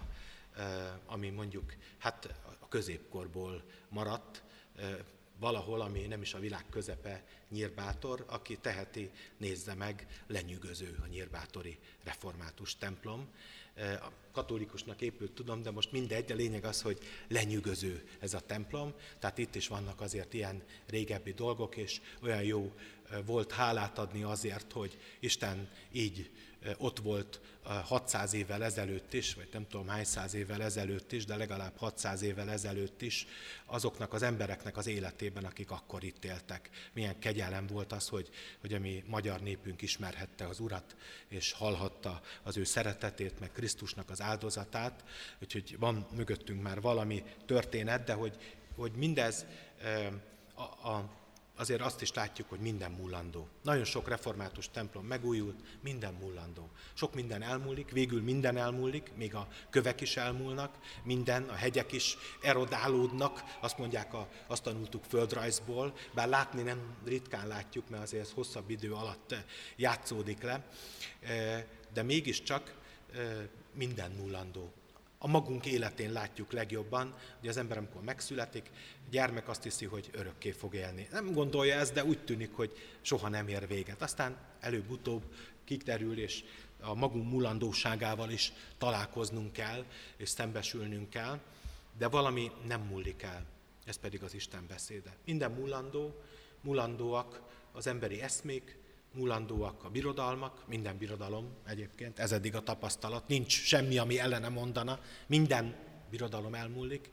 ami mondjuk hát a középkorból maradt, valahol, ami nem is a világ közepe, Nyírbátor, aki teheti, nézze meg, lenyűgöző a nyírbátori református templom. A katolikusnak épült, tudom, de most mindegy, a lényeg az, hogy lenyűgöző ez a templom, tehát itt is vannak azért ilyen régebbi dolgok, és olyan jó volt hálát adni azért, hogy Isten így ott volt hatszáz évvel ezelőtt is, vagy nem tudom hány száz évvel ezelőtt is, de legalább hatszáz évvel ezelőtt is azoknak az embereknek az életében, akik akkor itt éltek. Milyen kegyelem volt az, hogy, hogy a mi magyar népünk ismerhette az Urat, és hallhatta az ő szeretetét, meg Krisztusnak az áldozatát. Úgyhogy van mögöttünk már valami történet, de hogy, hogy mindez a, a azért azt is látjuk, hogy minden múlandó. Nagyon sok református templom megújult, minden múlandó. Sok minden elmúlik, végül minden elmúlik, még a kövek is elmúlnak, minden, a hegyek is erodálódnak, azt mondják, a, azt tanultuk földrajzból, bár látni nem ritkán látjuk, mert azért ez hosszabb idő alatt játszódik le, de mégiscsak minden múlandó. A magunk életén látjuk legjobban, hogy az ember, amikor megszületik, a gyermek azt hiszi, hogy örökké fog élni. Nem gondolja ezt, de úgy tűnik, hogy soha nem ér véget. Aztán előbb-utóbb kiderül, és a magunk mulandóságával is találkoznunk kell, és szembesülnünk kell, de valami nem múlik el, ez pedig az Isten beszéde. Minden mulandó, mulandóak az emberi eszmék, múlandóak a birodalmak, minden birodalom egyébként, ez eddig a tapasztalat, nincs semmi, ami ellene mondana, minden birodalom elmúlik,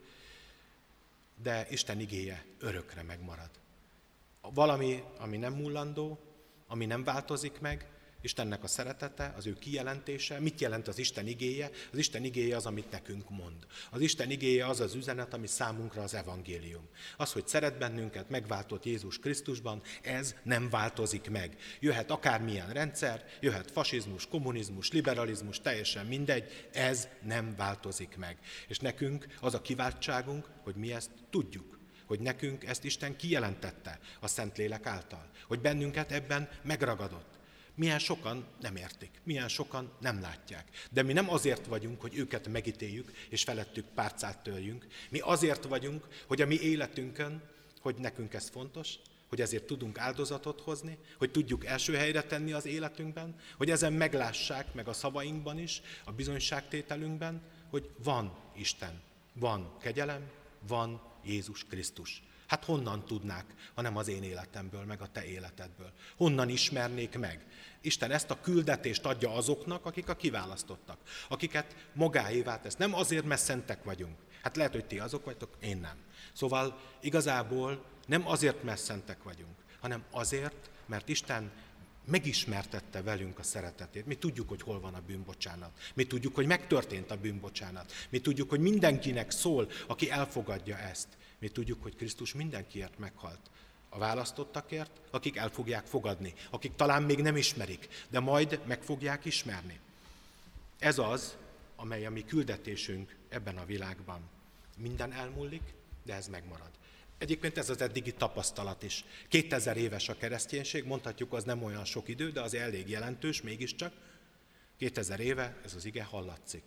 de Isten igéje örökre megmarad. Valami, ami nem múlandó, ami nem változik meg, Istennek a szeretete, az ő kijelentése. Mit jelent az Isten igéje? Az Isten igéje az, amit nekünk mond. Az Isten igéje az az üzenet, ami számunkra az evangélium. Az, hogy szeret bennünket, megváltott Jézus Krisztusban, ez nem változik meg. Jöhet akármilyen rendszer, jöhet fasizmus, kommunizmus, liberalizmus, teljesen mindegy, ez nem változik meg. És nekünk az a kiváltságunk, hogy mi ezt tudjuk. Hogy nekünk ezt Isten kijelentette a Szentlélek által. Hogy bennünket ebben megragadott. Milyen sokan nem értik, milyen sokan nem látják. De mi nem azért vagyunk, hogy őket megítéljük, és felettük párcát törjünk. Mi azért vagyunk, hogy a mi életünkön, hogy nekünk ez fontos, hogy ezért tudunk áldozatot hozni, hogy tudjuk első helyre tenni az életünkben, hogy ezen meglássák meg a szavainkban is, a bizonyságtételünkben, hogy van Isten, van kegyelem, van Jézus Krisztus. Hát honnan tudnák, hanem az én életemből, meg a te életedből? Honnan ismernék meg? Isten ezt a küldetést adja azoknak, akik a kiválasztottak, akiket magáévá tesz. Nem azért, mert szentek vagyunk. Hát lehet, hogy ti azok vagytok, én nem. Szóval igazából nem azért, mert szentek vagyunk, hanem azért, mert Isten megismertette velünk a szeretetét. Mi tudjuk, hogy hol van a bűnbocsánat. Mi tudjuk, hogy megtörtént a bűnbocsánat. Mi tudjuk, hogy mindenkinek szól, aki elfogadja ezt. Mi tudjuk, hogy Krisztus mindenkiért meghalt. A választottakért, akik el fogják fogadni, akik talán még nem ismerik, de majd meg fogják ismerni. Ez az, amely a mi küldetésünk ebben a világban. Minden elmúlik, de ez megmarad. Egyébként ez az eddigi tapasztalat is. kétezer éves a kereszténység, mondhatjuk, az nem olyan sok idő, de az elég jelentős mégiscsak. kétezer éve ez az ige hallatszik.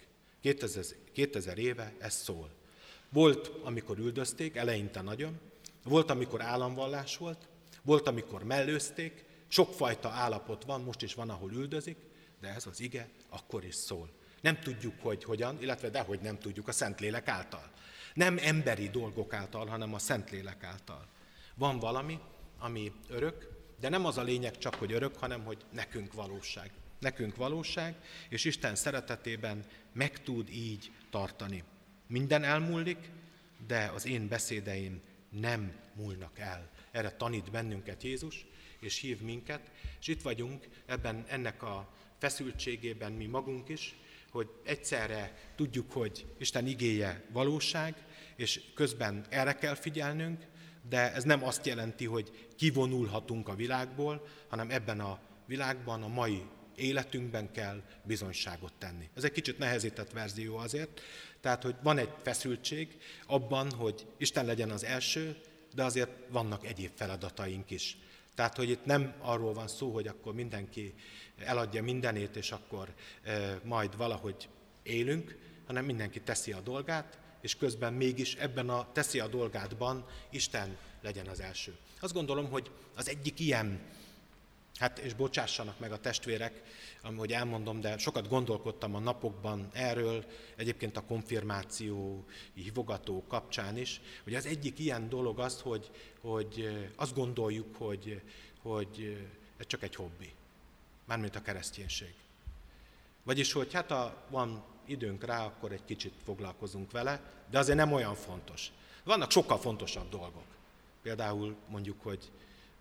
kétezer éve ez szól. Volt, amikor üldözték, eleinte nagyon, volt, amikor államvallás volt, volt, amikor mellőzték, sokfajta állapot van, most is van, ahol üldözik, de ez az ige akkor is szól. Nem tudjuk, hogy hogyan, illetve dehogy nem tudjuk, a Szentlélek által. Nem emberi dolgok által, hanem a Szentlélek által. Van valami, ami örök, de nem az a lényeg csak, hogy örök, hanem hogy nekünk valóság. Nekünk valóság, és Isten szeretetében meg tud így tartani. Minden elmúlik, de az én beszédeim nem múlnak el. Erre tanít bennünket Jézus, és hív minket, és itt vagyunk ebben ennek a feszültségében mi magunk is, hogy egyszerre tudjuk, hogy Isten igéje valóság, és közben erre kell figyelnünk, de ez nem azt jelenti, hogy kivonulhatunk a világból, hanem ebben a világban, a mai életünkben kell bizonyságot tenni. Ez egy kicsit nehezített verzió azért, tehát, hogy van egy feszültség abban, hogy Isten legyen az első, de azért vannak egyéb feladataink is. Tehát, hogy itt nem arról van szó, hogy akkor mindenki eladja mindenét, és akkor e, majd valahogy élünk, hanem mindenki teszi a dolgát, és közben mégis ebben a teszi a dolgátban Isten legyen az első. Azt gondolom, hogy az egyik ilyen, hát és bocsássanak meg a testvérek, ahogy elmondom, de sokat gondolkodtam a napokban erről, egyébként a konfirmáció hívogató kapcsán is, hogy az egyik ilyen dolog az, hogy, hogy azt gondoljuk, hogy, hogy ez csak egy hobbi, mármint a kereszténység. Vagyis, hogy hát ha van időnk rá, akkor egy kicsit foglalkozunk vele, de azért nem olyan fontos. Vannak sokkal fontosabb dolgok. Például mondjuk, hogy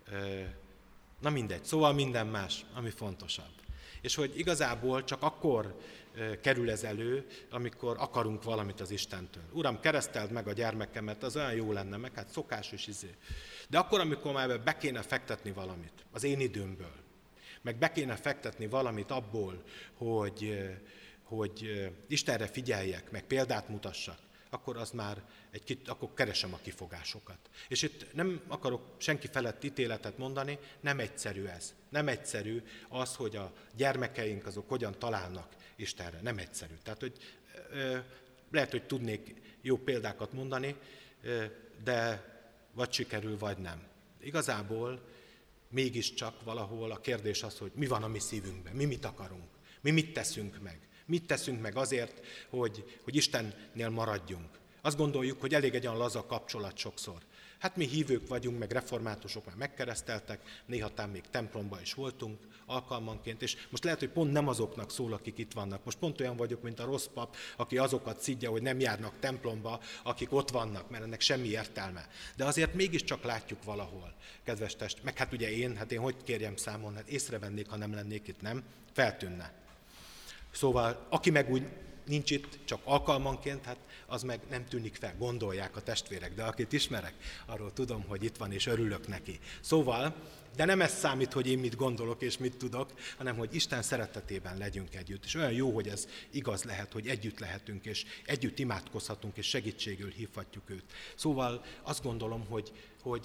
na mindegy, szóval minden más, ami fontosabb. És hogy igazából csak akkor e, kerül ez elő, amikor akarunk valamit az Istentől. Uram, kereszteld meg a gyermekemet, az olyan jó lenne, meg hát szokás is izé. De akkor, amikor már be kéne fektetni valamit az én időmből, meg be kéne fektetni valamit abból, hogy, hogy Istenre figyeljek, meg példát mutassak, akkor az már egy kicsit, akkor keresem a kifogásokat. És itt nem akarok senki felett ítéletet mondani, nem egyszerű ez. Nem egyszerű az, hogy a gyermekeink azok hogyan találnak Istenre. Nem egyszerű. Tehát, hogy ö, lehet, hogy tudnék jó példákat mondani, ö, de vagy sikerül, vagy nem. Igazából mégiscsak valahol a kérdés az, hogy mi van a mi szívünkben, mi mit akarunk, mi mit teszünk meg. Mit teszünk meg azért, hogy, hogy Istennél maradjunk. Azt gondoljuk, hogy elég egy olyan laza kapcsolat sokszor. Hát mi hívők vagyunk, meg reformátusok már megkereszteltek, néha tám még templomban is voltunk alkalmanként, és most lehet, hogy pont nem azoknak szól, akik itt vannak. Most pont olyan vagyok, mint a rossz pap, aki azokat szidja, hogy nem járnak templomba, akik ott vannak, mert ennek semmi értelme. De azért mégiscsak látjuk valahol, kedves test. Meg hát ugye én, hát én hogy kérjem számon, hát észrevennék, ha nem lennék itt, nem? Feltűnne. Szóval, aki meg úgy nincs itt, csak alkalmanként, hát az meg nem tűnik fel, gondolják a testvérek, de akit ismerek, arról tudom, hogy itt van, és örülök neki. Szóval, de nem ez számít, hogy én mit gondolok és mit tudok, hanem hogy Isten szeretetében legyünk együtt. És olyan jó, hogy ez igaz lehet, hogy együtt lehetünk, és együtt imádkozhatunk, és segítségül hívhatjuk őt. Szóval azt gondolom, hogy, hogy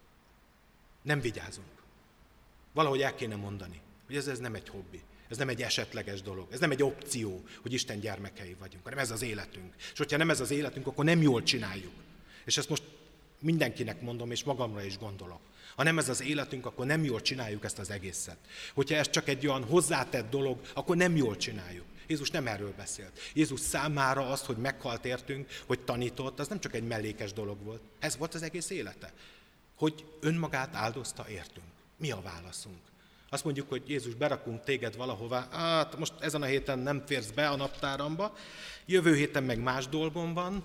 nem vigyázunk. Valahogy el kéne mondani, hogy ez, ez nem egy hobbi. Ez nem egy esetleges dolog, ez nem egy opció, hogy Isten gyermekei vagyunk, hanem ez az életünk. És hogyha nem ez az életünk, akkor nem jól csináljuk. És ezt most mindenkinek mondom, és magamra is gondolok. Ha nem ez az életünk, akkor nem jól csináljuk ezt az egészet. Hogyha ez csak egy olyan hozzátett dolog, akkor nem jól csináljuk. Jézus nem erről beszélt. Jézus számára az, hogy meghalt értünk, hogy tanított, az nem csak egy mellékes dolog volt. Ez volt az egész élete. Hogy önmagát áldozta értünk. Mi a válaszunk? Azt mondjuk, hogy Jézus, berakunk téged valahová, hát most ezen a héten nem férsz be a naptáramba, jövő héten meg más dolgom van,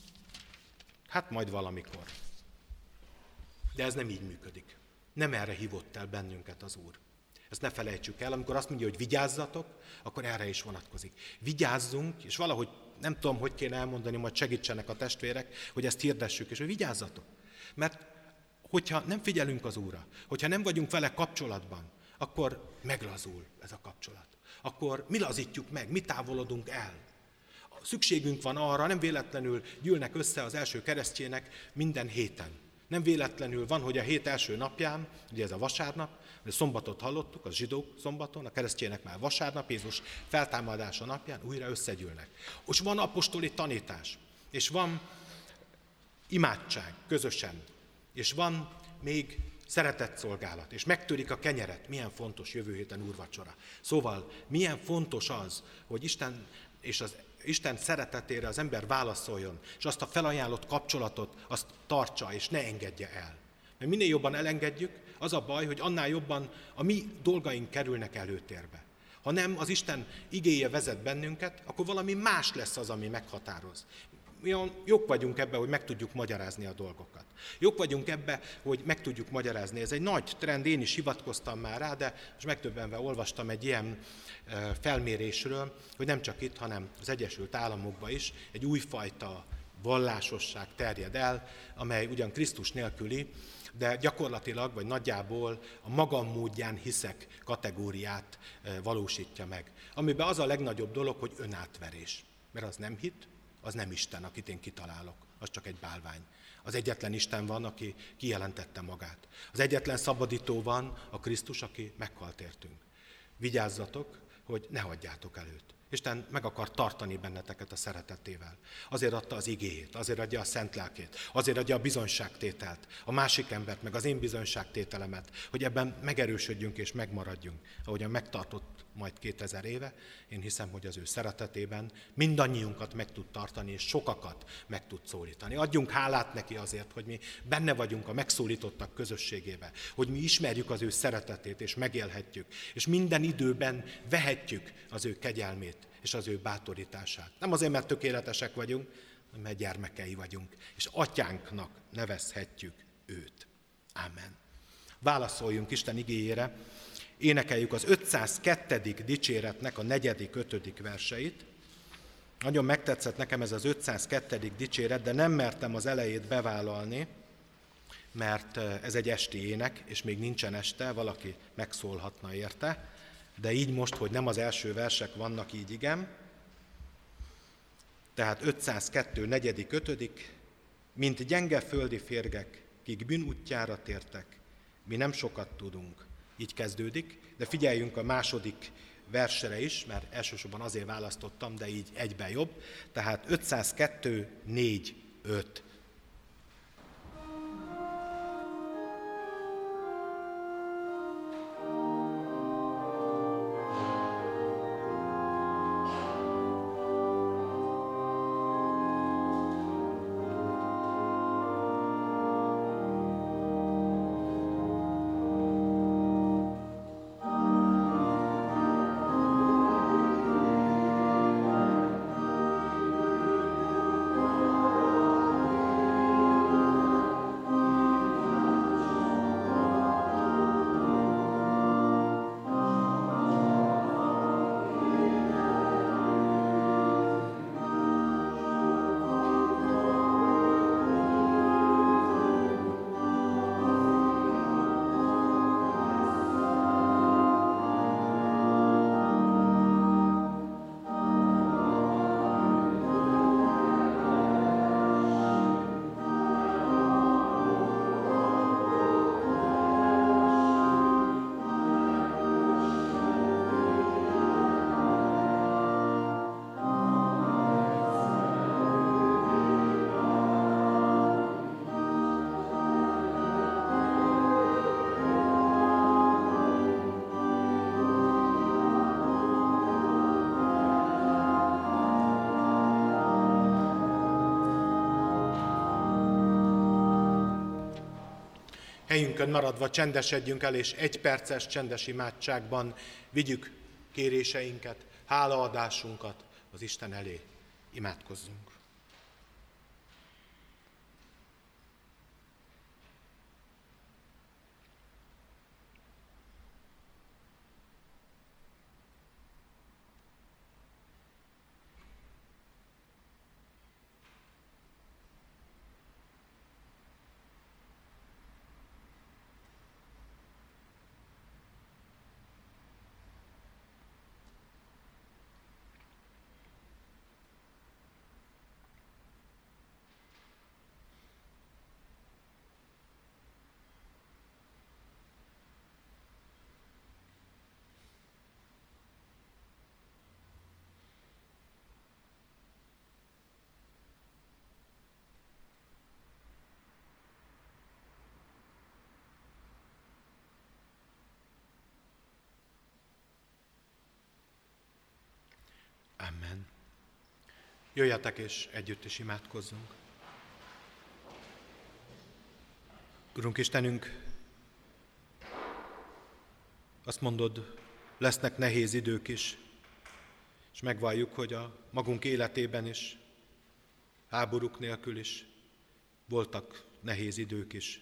hát majd valamikor. De ez nem így működik. Nem erre hívott el bennünket az Úr. Ezt ne felejtsük el, amikor azt mondja, hogy vigyázzatok, akkor erre is vonatkozik. Vigyázzunk, és valahogy nem tudom, hogy kéne elmondani, majd segítsenek a testvérek, hogy ezt hirdessük, és hogy vigyázzatok. Mert hogyha nem figyelünk az Úrra, hogyha nem vagyunk vele kapcsolatban, akkor meglazul ez a kapcsolat. Akkor mi lazítjuk meg, mi távolodunk el. Szükségünk van arra, nem véletlenül gyűlnek össze az első keresztjének minden héten. Nem véletlenül van, hogy a hét első napján, ugye ez a vasárnap, a szombatot hallottuk, az zsidók szombaton, a keresztjének már vasárnap, Jézus feltámadása napján újra összegyűlnek. És van apostoli tanítás, és van imádság közösen, és van még szeretett szolgálat, és megtörik a kenyeret. Milyen fontos jövő héten úrvacsora. Szóval milyen fontos az, hogy Isten és az Isten szeretetére az ember válaszoljon, és azt a felajánlott kapcsolatot azt tartsa, és ne engedje el. Mert minél jobban elengedjük, az a baj, hogy annál jobban a mi dolgaink kerülnek előtérbe. Ha nem az Isten igéje vezet bennünket, akkor valami más lesz az, ami meghatároz. Mi jók vagyunk ebbe, hogy meg tudjuk magyarázni a dolgokat. Jók vagyunk ebbe, hogy meg tudjuk magyarázni. Ez egy nagy trend, én is hivatkoztam már rá, de most megdöbbenve olvastam egy ilyen felmérésről, hogy nem csak itt, hanem az Egyesült Államokban is egy újfajta vallásosság terjed el, amely ugyan Krisztus nélküli, de gyakorlatilag, vagy nagyjából a magam módján hiszek kategóriát valósítja meg. Amiben az a legnagyobb dolog, hogy önátverés. Mert az nem hit, az nem Isten, akit én kitalálok, az csak egy bálvány. Az egyetlen Isten van, aki kijelentette magát. Az egyetlen szabadító van, a Krisztus, aki meghalt értünk. Vigyázzatok, hogy ne hagyjátok el őt. Isten meg akar tartani benneteket a szeretetével. Azért adta az igéjét, azért adja a szent lelkét, azért adja a bizonyságtételt, a másik embert, meg az én bizonyságtételemet, hogy ebben megerősödjünk és megmaradjunk. Ahogyan megtartott majd kétezer éve, én hiszem, hogy az ő szeretetében mindannyiunkat meg tud tartani, és sokakat meg tud szólítani. Adjunk hálát neki azért, hogy mi benne vagyunk a megszólítottak közösségébe, hogy mi ismerjük az ő szeretetét, és megélhetjük, és minden időben vehetjük az ő kegyelmét, és az ő bátorítását. Nem azért, mert tökéletesek vagyunk, hanem mert gyermekei vagyunk, és atyánknak nevezhetjük őt. Ámen. Válaszoljunk Isten igéjére, énekeljük az ötszázkettő. dicséretnek a negyedik, ötödik verseit. Nagyon megtetszett nekem ez az ötszázkettő. dicséret, de nem mertem az elejét bevállalni, mert ez egy esti ének, és még nincsen este, valaki megszólhatna érte. De így most, hogy nem az első versek vannak, így igen. Tehát ötszázkettő. negyedik, ötödik. Mint gyenge földi férgek, kik bűnútjára tértek, mi nem sokat tudunk. Így kezdődik, de figyeljünk a második versre is, mert elsősorban azért választottam, de így egyben jobb. Tehát ötszázkettő. négy. öt. Helyünkön maradva csendesedjünk el, és egy perces csendes imádságban vigyük kéréseinket, hálaadásunkat az Isten elé. Imádkozzunk. Amen. Jöjjetek és együtt is imádkozzunk. Urunk Istenünk, azt mondod, lesznek nehéz idők is, és megvalljuk, hogy a magunk életében is, háborúk nélkül is voltak nehéz idők is.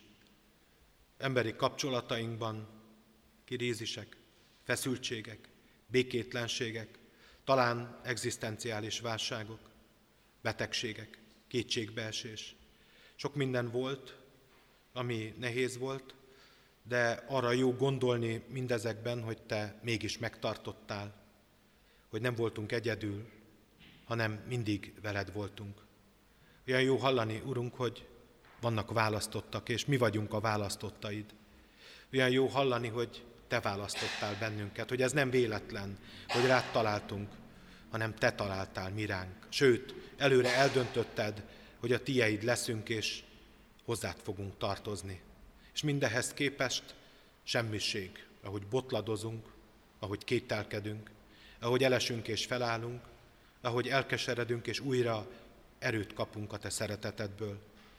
Emberi kapcsolatainkban kirízisek, feszültségek, békétlenségek, talán egzisztenciális válságok, betegségek, kétségbeesés. Sok minden volt, ami nehéz volt, de arra jó gondolni mindezekben, hogy te mégis megtartottál, hogy nem voltunk egyedül, hanem mindig veled voltunk. Olyan jó hallani, Urunk, hogy vannak választottak, és mi vagyunk a választottaid. Olyan jó hallani, hogy te választottál bennünket, hogy ez nem véletlen, hogy rád találtunk, hanem te találtál mi ránk. Sőt, előre eldöntötted, hogy a tieid leszünk, és hozzád fogunk tartozni. És mindehhez képest semmiség, ahogy botladozunk, ahogy kételkedünk, ahogy elesünk és felállunk, ahogy elkeseredünk és újra erőt kapunk a te szeretetedből.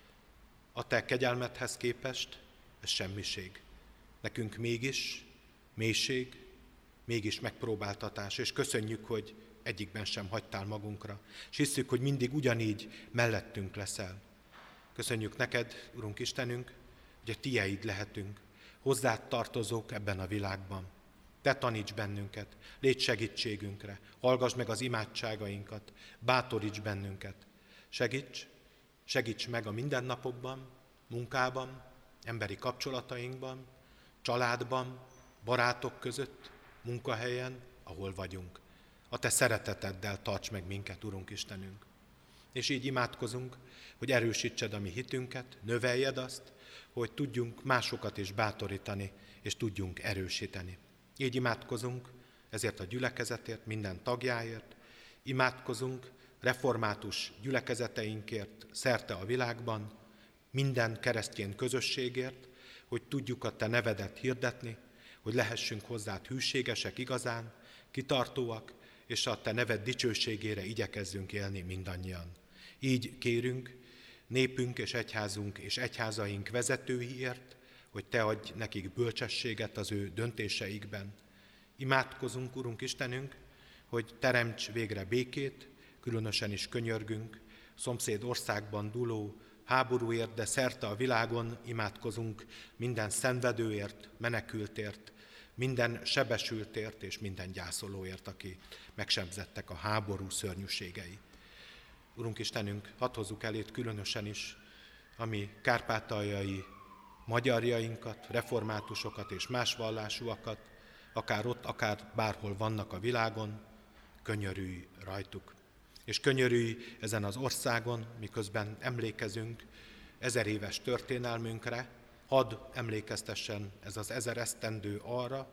A te kegyelmedhez képest ez semmiség. Nekünk mégis mélység, mégis megpróbáltatás, és köszönjük, hogy egyikben sem hagytál magunkra, és hisszük, hogy mindig ugyanígy mellettünk leszel. Köszönjük neked, Urunk Istenünk, hogy a tieid lehetünk, hozzád tartozók ebben a világban. Te taníts bennünket, légy segítségünkre, hallgass meg az imádságainkat, bátoríts bennünket. Segíts, segíts meg a mindennapokban, munkában, emberi kapcsolatainkban, családban, barátok között, munkahelyen, ahol vagyunk. A te szereteteddel tarts meg minket, Urunk Istenünk. És így imádkozunk, hogy erősítsed a mi hitünket, növeljed azt, hogy tudjunk másokat is bátorítani, és tudjunk erősíteni. Így imádkozunk ezért a gyülekezetért, minden tagjáért, imádkozunk református gyülekezeteinkért szerte a világban, minden keresztény közösségért, hogy tudjuk a te nevedet hirdetni, hogy lehessünk hozzád hűségesek igazán, kitartóak, és a te neved dicsőségére igyekezzünk élni mindannyian. Így kérünk népünk és egyházunk és egyházaink vezetőiért, hogy te adj nekik bölcsességet az ő döntéseikben. Imádkozunk, Urunk Istenünk, hogy teremts végre békét, különösen is könyörgünk szomszéd országban dúló háborúért, de szerte a világon imádkozunk minden szenvedőért, menekültért, minden sebesültért és minden gyászolóért, aki megsebzettek a háború szörnyűségei. Urunk Istenünk, hadd hozzuk elét különösen is a mi kárpátaljai magyarjainkat, reformátusokat és más vallásúakat, akár ott, akár bárhol vannak a világon, könyörülj rajtuk. És könyörülj ezen az országon, miközben emlékezünk ezer éves történelmünkre, hadd emlékeztessen ez az ezer esztendő arra,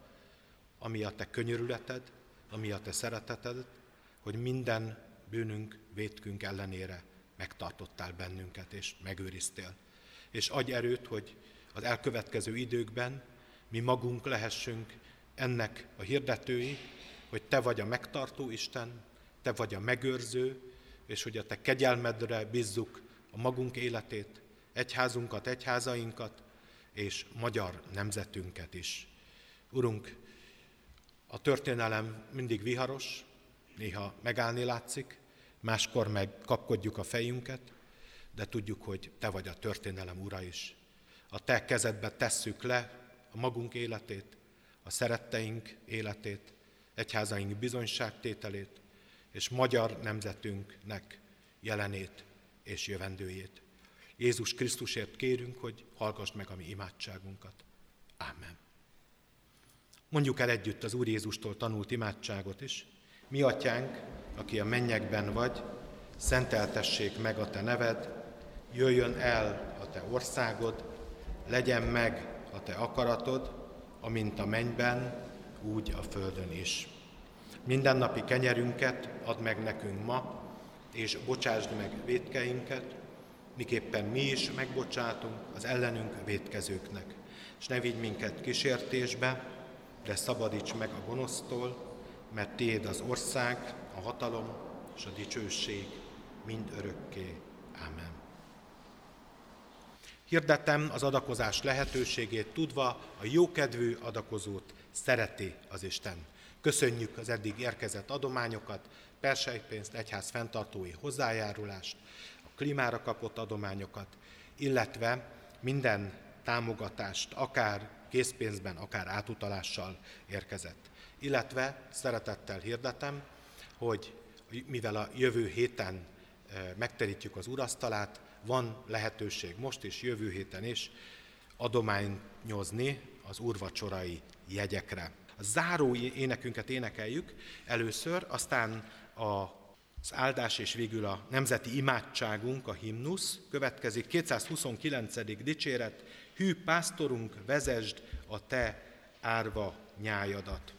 ami a te könyörületed, ami a te szereteted, hogy minden bűnünk, vétkünk ellenére megtartottál bennünket és megőriztél. És adj erőt, hogy az elkövetkező időkben mi magunk lehessünk ennek a hirdetői, hogy te vagy a megtartó Isten, te vagy a megőrző, és hogy a te kegyelmedre bízzuk a magunk életét, egyházunkat, egyházainkat, és magyar nemzetünket is. Urunk, a történelem mindig viharos, néha megállni látszik, máskor meg kapkodjuk a fejünket, de tudjuk, hogy Te vagy a történelem ura is. A Te kezedbe tesszük le a magunk életét, a szeretteink életét, egyházaink bizonyságtételét, és magyar nemzetünknek jelenét és jövendőjét. Jézus Krisztusért kérünk, hogy hallgass meg a mi imádságunkat. Ámen. Mondjuk el együtt az Úr Jézustól tanult imádságot is. Mi atyánk, aki a mennyekben vagy, szenteltessék meg a te neved, jöjjön el a te országod, legyen meg a te akaratod, amint a mennyben, úgy a földön is. Mindennapi kenyerünket add meg nekünk ma, és bocsásd meg vétkeinket, miképpen mi is megbocsátunk az ellenünk vétkezőknek. És ne vigy minket kísértésbe, de szabadíts meg a gonosztól, mert Tiéd az ország, a hatalom és a dicsőség mind örökké. Ámen. Hirdettem az adakozás lehetőségét, tudva a jókedvű adakozót szereti az Isten. Köszönjük az eddig érkezett adományokat, persejpénzt, egyház fenntartói hozzájárulást, a klímára kapott adományokat, illetve minden támogatást, akár készpénzben, akár átutalással érkezett. Illetve szeretettel hirdetem, hogy mivel a jövő héten megterítjük az úrasztalát, van lehetőség most is, jövő héten is adományozni az úrvacsorai jegyekre. A záró énekünket énekeljük először, aztán az áldás és végül a nemzeti imádságunk, a himnusz következik. kétszázhuszonkilencedik dicséret, hű pásztorunk, vezesd a te árva nyájadat.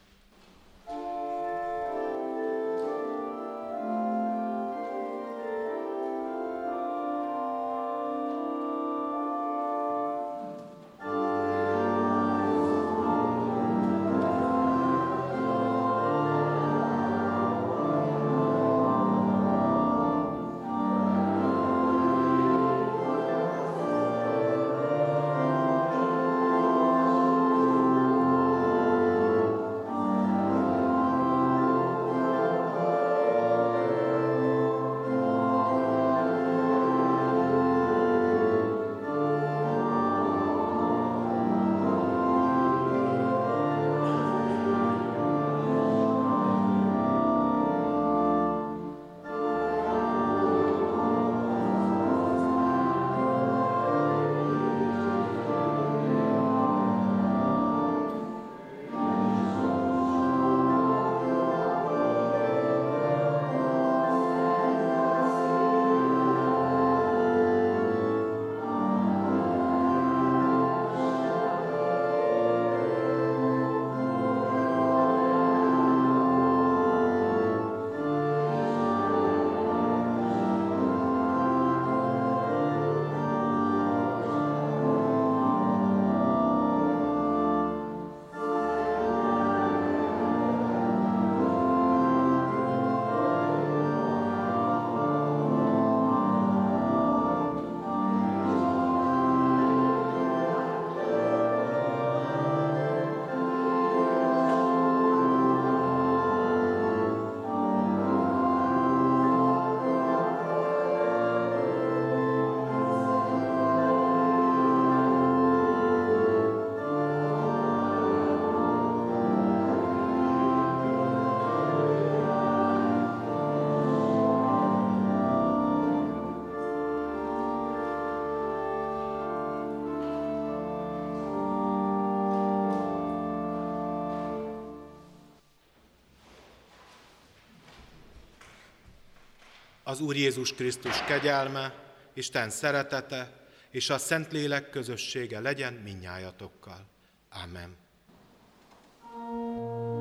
Az Úr Jézus Krisztus kegyelme, Isten szeretete és a Szentlélek közössége legyen mindnyájatokkal. Ámen.